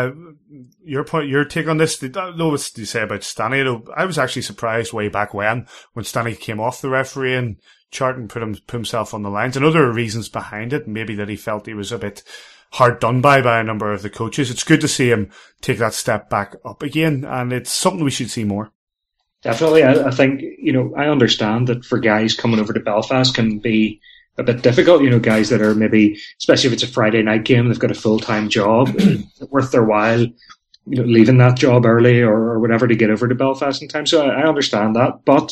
your take on this, what did you say about Stanley? I was actually surprised way back when Stanley came off the refereeing chart and put himself on the lines. I know there are reasons behind it, maybe that he felt he was a bit hard done by a number of the coaches. It's good to see him take that step back up again, and it's something we should see more. Definitely. I think, I understand that for guys coming over to Belfast can be a bit difficult, guys that are maybe, especially if it's a Friday night game, they've got a full-time job, worth their while, leaving that job early or whatever to get over to Belfast in time. So I understand that, but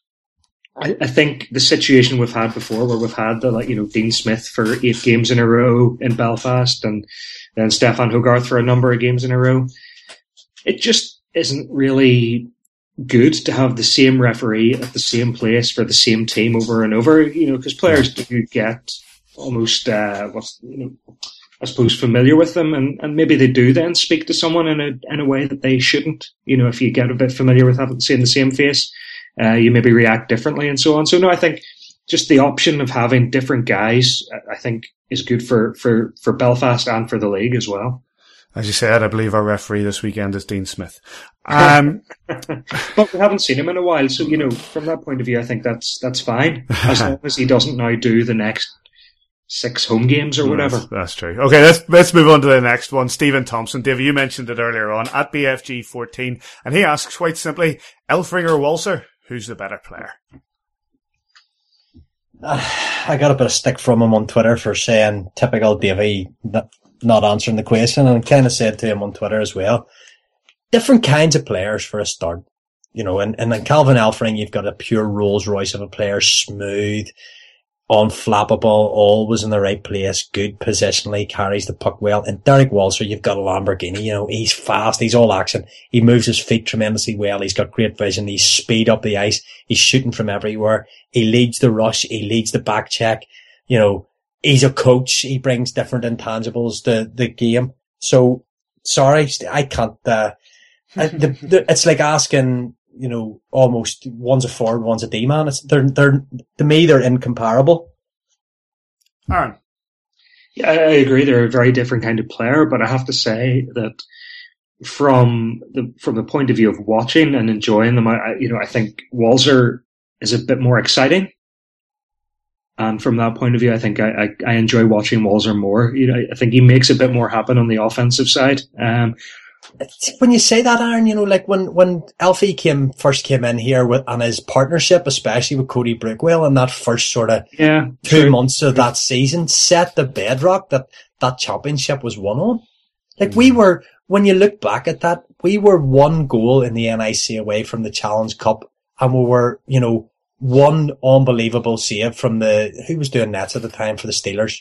I think the situation we've had before, where we've had Dean Smith for 8 games in a row in Belfast, and then Stefan Hogarth for a number of games in a row, it just isn't really good to have the same referee at the same place for the same team over and over, because players do get almost, I suppose, familiar with them, and maybe they do then speak to someone in a way that they shouldn't. If you get a bit familiar with seeing the same face, you maybe react differently and so on. So no, I think just the option of having different guys, I think, is good for Belfast and for the league as well. As you said, I believe our referee this weekend is Dean Smith. But we haven't seen him in a while, so, from that point of view, I think that's fine, as long as he doesn't now do the next 6 home games or whatever. That's true. Okay, let's move on to the next one. Stephen Thompson. David, you mentioned it earlier on, at BFG14, and he asks quite simply, Elfring or Walser, who's the better player? I got a bit of stick from him on Twitter for saying typical Davey, not answering the question, and kind of said to him on Twitter as well, different kinds of players for a start, and then Calvin Elfring, you've got a pure Rolls Royce of a player, smooth, unflappable, always in the right place, good positionally, carries the puck well. And Derek Walser, you've got a Lamborghini, you know, he's fast, he's all action, he moves his feet tremendously well, he's got great vision, he's speed up the ice, he's shooting from everywhere, he leads the rush, he leads the back check, you know, he's a coach, he brings different intangibles to the game. So, sorry, I can't, it's like asking, you know, almost one's a forward, one's a D-man. They're to me, they're incomparable. Aaron. Yeah, I agree. They're a very different kind of player, but I have to say that from the point of view of watching and enjoying them, I think Walser is a bit more exciting. And from that point of view, I think I enjoy watching Walser more. You know, I think he makes a bit more happen on the offensive side. When you say that, Aaron, you know, like when Alfie first came in here on his partnership, especially with Cody Brickwell, in that first sort of 2 months of that season, set the bedrock that championship was won on. Like we were, when you look back at that, we were 1 goal in the NIC away from the Challenge Cup, and we were, you know, 1 unbelievable save from who was doing nets at the time for the Steelers?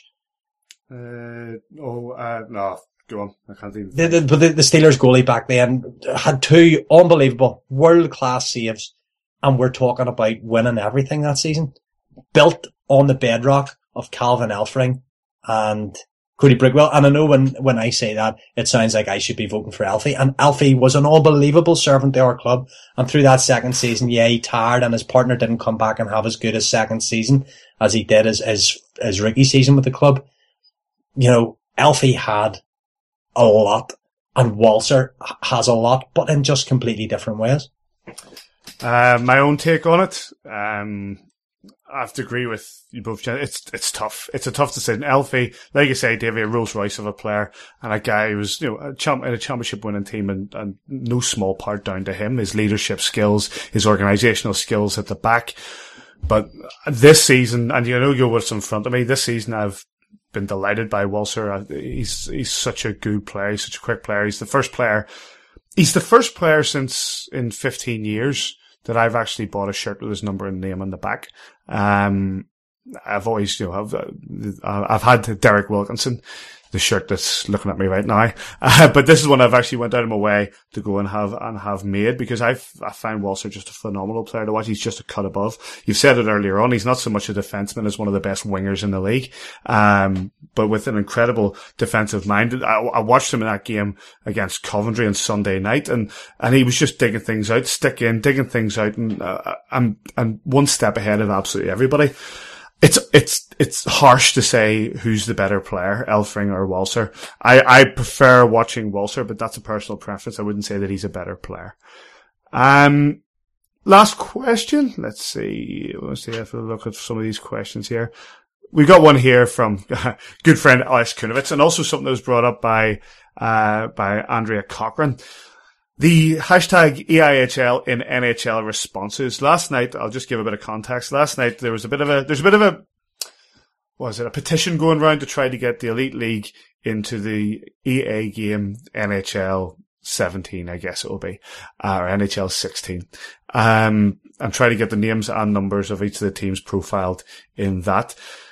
No. Go on. I can't even. The Steelers goalie back then had 2 unbelievable world-class saves, and we're talking about winning everything that season. Built on the bedrock of Calvin Elfring and Cody Brickwell. And I know when I say that, it sounds like I should be voting for Alfie. And Alfie was an unbelievable servant to our club. And through that second season, he tired, and his partner didn't come back and have as good a second season as he did his rookie season with the club. You know, Alfie had a lot, and Walser has a lot, but in just completely different ways. My own take on it, I have to agree with you both. It's tough. It's a tough decision. Alfie, like you say, Davey, a Rolls Royce of a player, and a guy who was, you know, in a championship winning team, and no small part down to him, his leadership skills, his organisational skills at the back. But this season, and you know you're what's in front of me, this season I've been delighted by Walser. He's such a good player. He's such a quick player. He's the first player since in 15 years that I've actually bought a shirt with his number and name on the back. I've always, you know, I've had Derek Wilkinson, the shirt that's looking at me right now. But this is one I've actually went out of my way to go and have made, because I find Walser just a phenomenal player to watch. He's just a cut above. You've said it earlier on. He's not so much a defenseman as one of the best wingers in the league. But with an incredible defensive mind. I watched him in that game against Coventry on Sunday night, and he was just digging things out, digging things out, and one step ahead of absolutely everybody. It's harsh to say who's the better player, Elfring or Walser. I prefer watching Walser, but that's a personal preference. I wouldn't say that he's a better player. Last question. Let's see if we look at some of these questions here. We got one here from good friend Alex Kunovitz, and also something that was brought up by Andrea Cochran. The hashtag EIHL in NHL responses. Last night, I'll just give a bit of context. Last night, there's a bit of a petition going around to try to get the Elite League into the EA game NHL 17, I guess it will be, or NHL 16. And try to get the names and numbers of each of the teams profiled in that.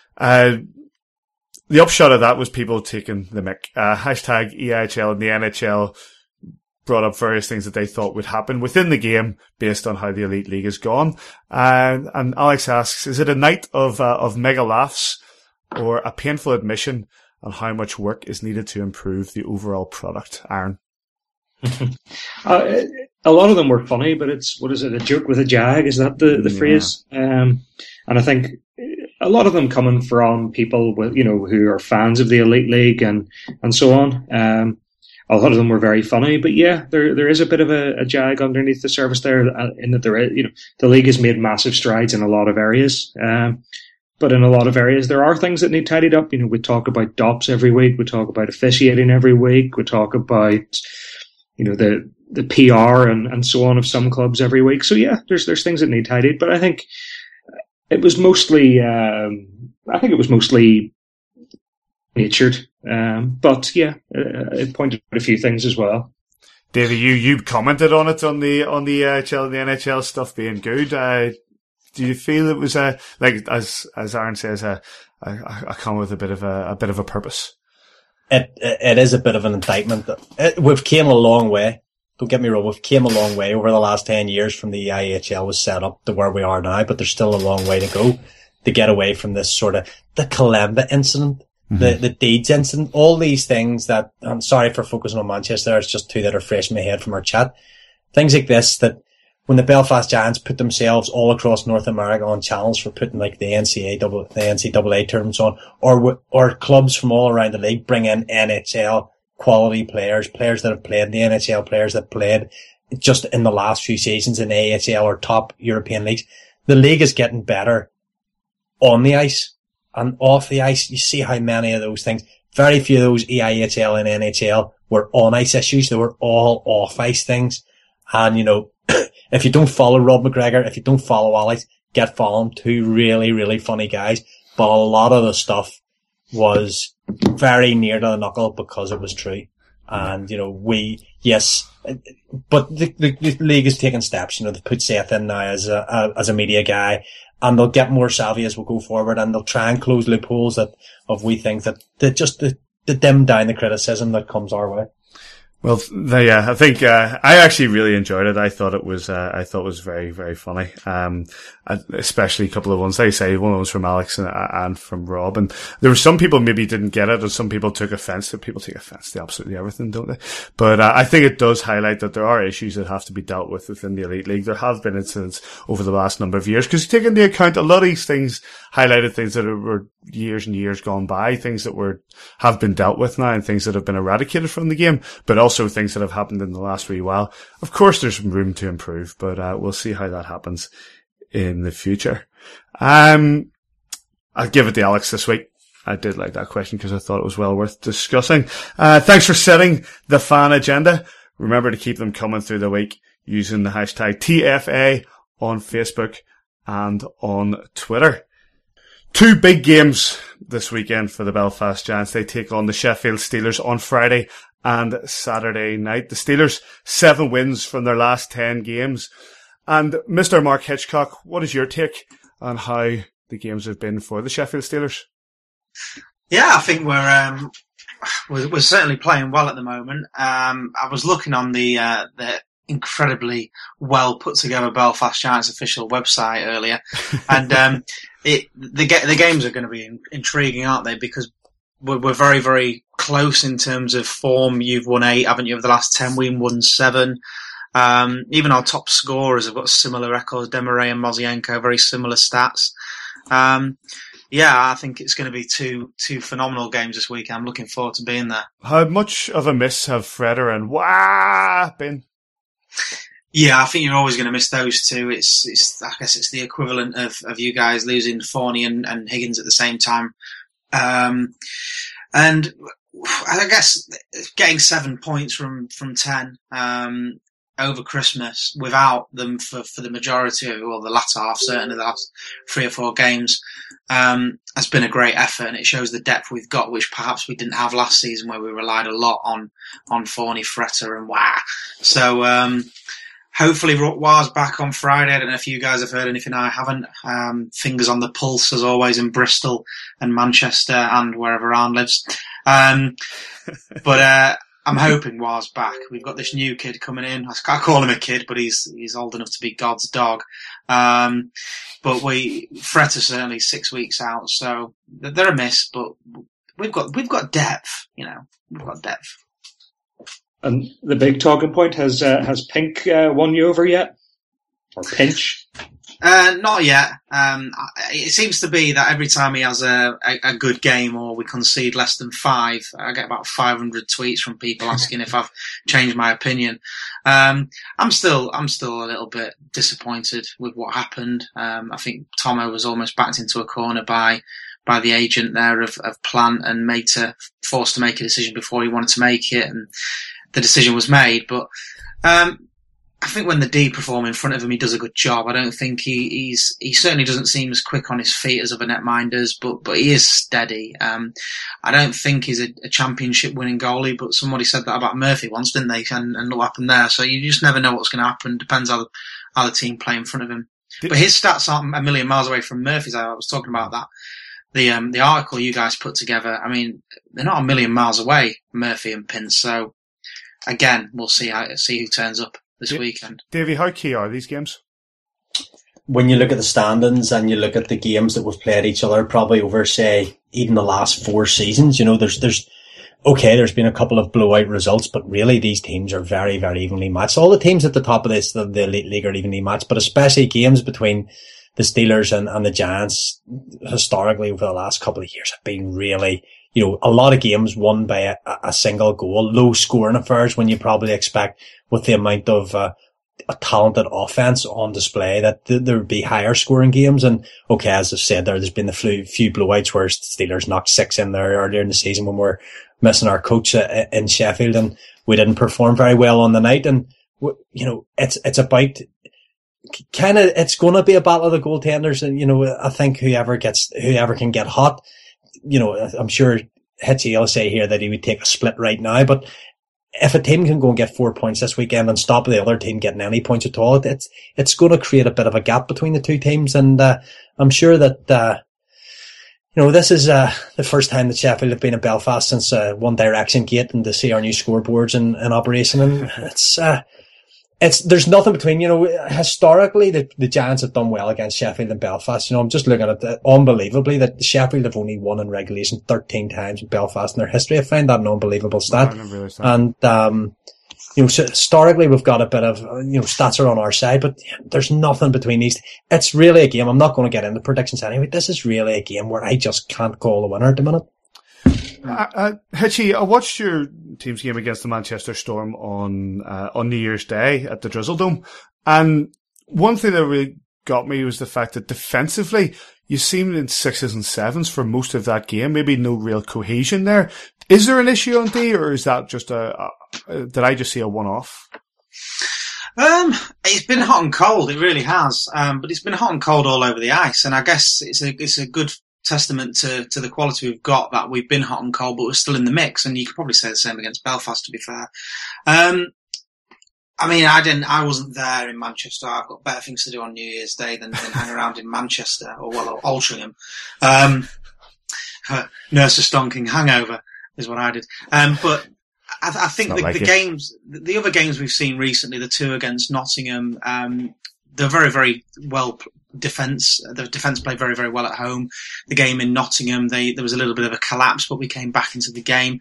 The upshot of that was people taking the mick. Hashtag EIHL in the NHL brought up various things that they thought would happen within the game based on how the Elite League has gone. And Alex asks, is it a night of mega laughs or a painful admission on how much work is needed to improve the overall product? Aaron? A lot of them were funny, but it's, what is it, a joke with a jag? Is that the phrase? And I think a lot of them coming from people with, you know, who are fans of the Elite League and so on. A lot of them were very funny, but yeah, there is a bit of a jag underneath the surface there, in that there is, you know, the league has made massive strides in a lot of areas. But in a lot of areas, there are things that need tidied up. You know, we talk about DOPS every week. We talk about officiating every week. We talk about, you know, the PR and so on of some clubs every week. So yeah, there's things that need tidied, but I think it was mostly, natured. But yeah, it pointed out a few things as well. Davey, you commented on it on the NHL and the NHL stuff being good. Do you feel it was like as Aaron says, a come with a bit of a purpose? It is a bit of an indictment. We've came a long way. Don't get me wrong, we've came a long way over the last 10 years from the IHL was set up to where we are now, but there's still a long way to go to get away from this sort of, the Kalemba incident, the Deeds incident, all these things that, I'm sorry for focusing on Manchester, it's just two that are fresh in my head from our chat. Things like this, that when the Belfast Giants put themselves all across North America on channels for putting like the NCAA tournaments on, or clubs from all around the league bring in NHL quality players that have played in the NHL, players that played just in the last few seasons in AHL or top European leagues. The league is getting better on the ice and off the ice. You see how many of those things, very few of those EIHL and NHL were on ice issues. They were all off ice things. And, you know, if you don't follow Rob McGregor, if you don't follow Alex, get following. Two really, really funny guys. But a lot of the stuff was very near to the knuckle because it was true. And, you know, but the league is taking steps. You know, they've put Seth in now as a media guy, and they'll get more savvy as we go forward, and they'll try and close loopholes we think that just dim down the criticism that comes our way. Well, I think, I actually really enjoyed it. I thought it was very, very funny. Especially a couple of ones. Like I say, one was from Alex and from Rob. And there were some people maybe didn't get it, and some people took offense. People take offense to absolutely everything, don't they? But, I think it does highlight that there are issues that have to be dealt with within the Elite League. There have been incidents over the last number of years, because you take into account a lot of these things highlighted things that were years and years gone by, things that have been dealt with now, and things that have been eradicated from the game, but also things that have happened in the last wee while. Of course, there's room to improve, but we'll see how that happens in the future. I'll give it to Alex this week. I did like that question because I thought it was well worth discussing. Thanks for setting the fan agenda. Remember to keep them coming through the week using the hashtag TFA on Facebook and on Twitter. Two big games this weekend for the Belfast Giants. They take on the Sheffield Steelers on Friday and Saturday night. The Steelers, 7 wins from their last 10 games. And Mr. Mark Hitchcock, what is your take on how the games have been for the Sheffield Steelers? Yeah, I think we're certainly playing well at the moment. I was looking on the incredibly well put together Belfast Giants official website earlier, and the games are going to be intriguing, aren't they? Because we're very, very close in terms of form. You've won 8, haven't you, of the last 10? We've won 7. Even our top scorers have got similar records. Demaray and Mozienko, very similar stats. Yeah, I think it's going to be two phenomenal games this week. I'm looking forward to being there. How much of a miss have Freder and Wah been? Yeah, I think you're always going to miss those two. It's I guess it's the equivalent of you guys losing Forney and Higgins at the same time. And I guess getting 7 points from 10 over Christmas without them for the majority of, well, the latter half, certainly the last 3 or 4 games, has been a great effort, and it shows the depth we've got, which perhaps we didn't have last season, where we relied a lot on Forney, Fretter and Wah. So hopefully Wah's back on Friday. I don't know if you guys have heard anything. I haven't. Fingers on the pulse as always in Bristol and Manchester and wherever Arne lives. But I'm hoping Wah's back. We've got this new kid coming in. I can't call him a kid, but he's old enough to be God's dog. But Fretter's certainly 6 weeks out, so they're a miss. But we've got depth. You know, we've got depth. And the big talking point, has Pink won you over yet? Or Pinch? Not yet. It seems to be that every time he has a good game or we concede less than 5, I get about 500 tweets from people asking if I've changed my opinion. I'm still a little bit disappointed with what happened. I think Tomo was almost backed into a corner by the agent there of Plant, and forced to make a decision before he wanted to make it, and the decision was made. But I think when the D perform in front of him, he does a good job. I don't think he certainly doesn't seem as quick on his feet as other netminders, but he is steady. I don't think he's a championship winning goalie, but somebody said that about Murphy once, didn't they? And look what happened there. So you just never know what's going to happen. Depends how the team play in front of him. But his stats aren't a million miles away from Murphy's. I was talking about that. The article you guys put together, I mean, they're not a million miles away, Murphy and Pince. So, again, we'll see who turns up this weekend. Davey, how key are these games? When you look at the standings and you look at the games that we've played each other, probably over, say, even the last 4 seasons, there's been a couple of blowout results, but really these teams are very, very evenly matched. All the teams at the top of the Elite League are evenly matched, but especially games between the Steelers and the Giants historically over the last couple of years have been really, a lot of games won by a single goal, low scoring affairs when you probably expect with the amount of, a talented offense on display that there would be higher scoring games. And okay, as I said there's been a few blowouts where the Steelers knocked 6 in there earlier in the season when we're missing our coach in Sheffield and we didn't perform very well on the night. And, it's about it's going to be a battle of the goaltenders. And, I think whoever can get hot, I'm sure Hitchy will say here that he would take a split right now, but if a team can go and get 4 points this weekend and stop the other team getting any points at all, it's going to create a bit of a gap between the two teams. And I'm sure that this is the first time that Sheffield have been in Belfast since One Direction Gate, and to see our new scoreboards in operation. And there's nothing between, historically the Giants have done well against Sheffield and Belfast. I'm just looking at it unbelievably that Sheffield have only won in regulation 13 times in Belfast in their history. I find that an unbelievable stat. And, so historically we've got a bit of, stats are on our side, but there's nothing between these. It's really a game. I'm not going to get into predictions anyway. This is really a game where I just can't call a winner at the minute. Hitchy, I watched your team's game against the Manchester Storm on New Year's Day at the Drizzle Dome, and one thing that really got me was the fact that defensively you seemed in 6s and 7s for most of that game. Maybe no real cohesion there. Is there an issue on D, or is that just did I just see a one-off? It's been hot and cold. It really has. But it's been hot and cold all over the ice, and I guess it's a good testament to the quality we've got that we've been hot and cold, but we're still in the mix. And you could probably say the same against Belfast, to be fair. I wasn't there in Manchester. I've got better things to do on New Year's Day than hang around in Manchester or Altrincham. Nurse a stonking hangover is what I did. But I think the other games we've seen recently, the 2 against Nottingham, they're very, very well defence. The defence played very, very well at home. The game in Nottingham, there was a little bit of a collapse, but we came back into the game.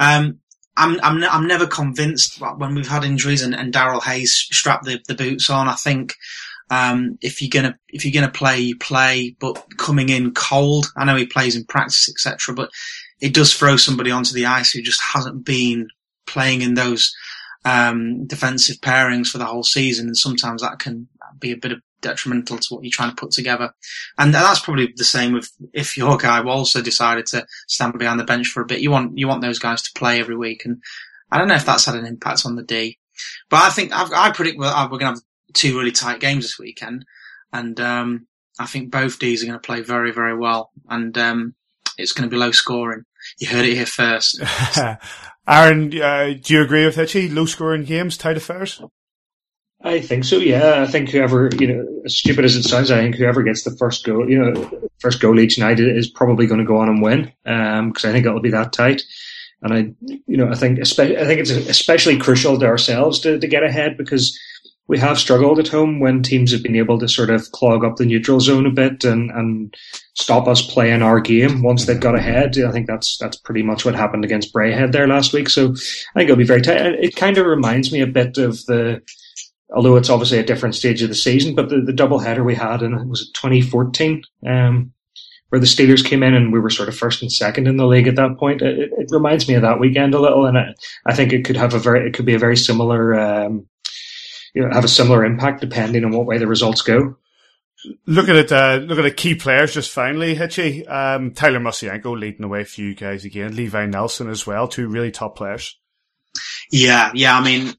I'm never convinced when we've had injuries and Daryl Hayes strapped the boots on. I think if you're gonna play, you play, but coming in cold. I know he plays in practice, etc., but it does throw somebody onto the ice who just hasn't been playing in those defensive pairings for the whole season, and sometimes that can be a bit of detrimental to what you're trying to put together. And that's probably the same with if your guy Walser decided to stand behind the bench for a bit. You want those guys to play every week, and I don't know if that's had an impact on the D. But I think I predict we're going to have 2 really tight games this weekend, and I think both Ds are going to play very, very well, and it's going to be low scoring. You heard it here first. Aaron, do you agree with Hitchy? Low scoring games, tight affairs? I think so, yeah. I think whoever, as stupid as it sounds, I think whoever gets the first goal each night is probably going to go on and win, because I think it'll be that tight. And I think it's especially crucial to ourselves to get ahead, because we have struggled at home when teams have been able to sort of clog up the neutral zone a bit and stop us playing our game once they've got ahead. I think that's pretty much what happened against Braehead there last week. So I think it'll be very tight. It kind of reminds me a bit of although it's obviously a different stage of the season, but the double header we had in, was it 2014, where the Steelers came in and we were sort of first and second in the league at that point. It reminds me of that weekend a little, and I think it could be a very similar, have a similar impact depending on what way the results go. Looking at key players just finally, Hitchy, Tyler Moisienko leading away for you guys again, Levi Nelson as well, 2 really top players. Yeah. I mean,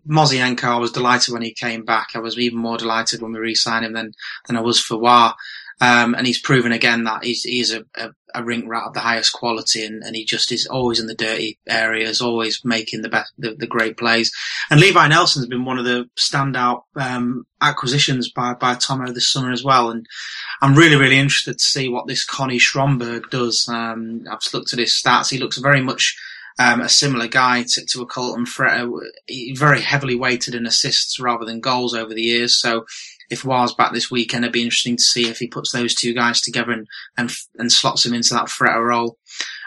Moisienko, I was delighted when he came back. I was even more delighted when we re-signed him than I was for Wah. And he's proven again that he's a rink rat of the highest quality, and he just is always in the dirty areas, always making the great plays. And Levi Nelson's been one of the standout acquisitions by Tomo this summer as well. And I'm really, really interested to see what this Connie Schronberg does. I've just looked at his stats. He looks very much a similar guy to a Colton Fretta. He's very heavily weighted in assists rather than goals over the years. So if Waugh's back this weekend, it'd be interesting to see if he puts those two guys together and slots him into that Fretta role.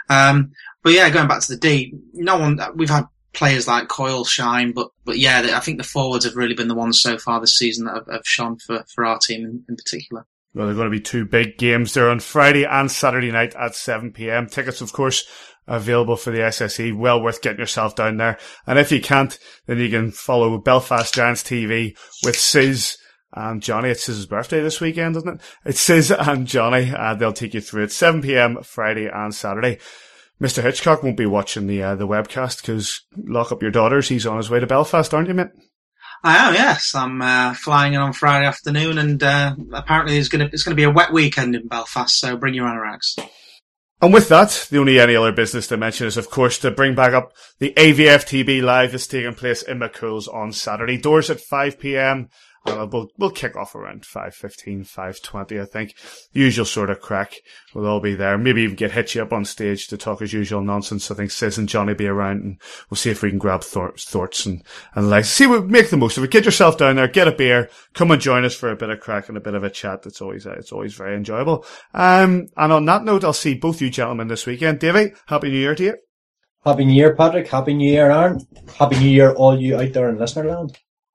But yeah, going back to the D, we've had players like Coyle shine, but yeah, I think the forwards have really been the ones so far this season that have shone for our team in particular. Well, there are going to be two big games there on Friday and Saturday night at 7 p.m. Tickets, of course, available for the SSE. Well worth getting yourself down there. And if you can't, then you can follow Belfast Giants TV with Sis and Johnny. It's Siz's birthday this weekend, isn't it? It's Sis and Johnny. They'll take you through it 7 p.m. Friday and Saturday. Mr. Hitchcock won't be watching the webcast because lock up your daughters. He's on his way to Belfast, aren't you, mate? I am, yes. I'm flying in on Friday afternoon, and apparently it's going to be a wet weekend in Belfast, so bring your anoraks. And with that, the only any other business to mention is, of course, to bring back up the AVFTB Live that's taking place in McCool's on Saturday. Doors at 5 p.m. We'll kick off around 5:15, 5:20, I think. Usual sort of crack. We'll all be there. Maybe even get Hitchy up on stage to talk as usual nonsense. I think Sis and Johnny be around, and we'll see if we can grab Thorts and like, see, we'll make the most of it. Get yourself down there, get a beer, come and join us for a bit of crack and a bit of a chat. It's always very enjoyable. And on that note, I'll see both you gentlemen this weekend. Davey, Happy New Year to you. Happy New Year, Patrick. Happy New Year, Aaron. Happy New Year, all you out there in listener land.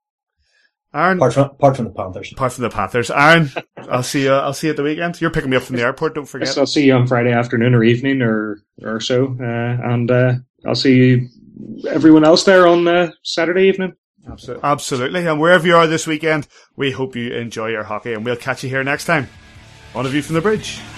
Aaron, apart from the Panthers. Apart from the Panthers, Aaron, I'll see you at the weekend. You're picking me up from the airport. Don't forget. Yes, I'll see you on Friday afternoon or evening or so, and I'll see everyone else there on Saturday evening. Absolutely, and wherever you are this weekend, we hope you enjoy your hockey, and we'll catch you here next time on A View from the Bridge.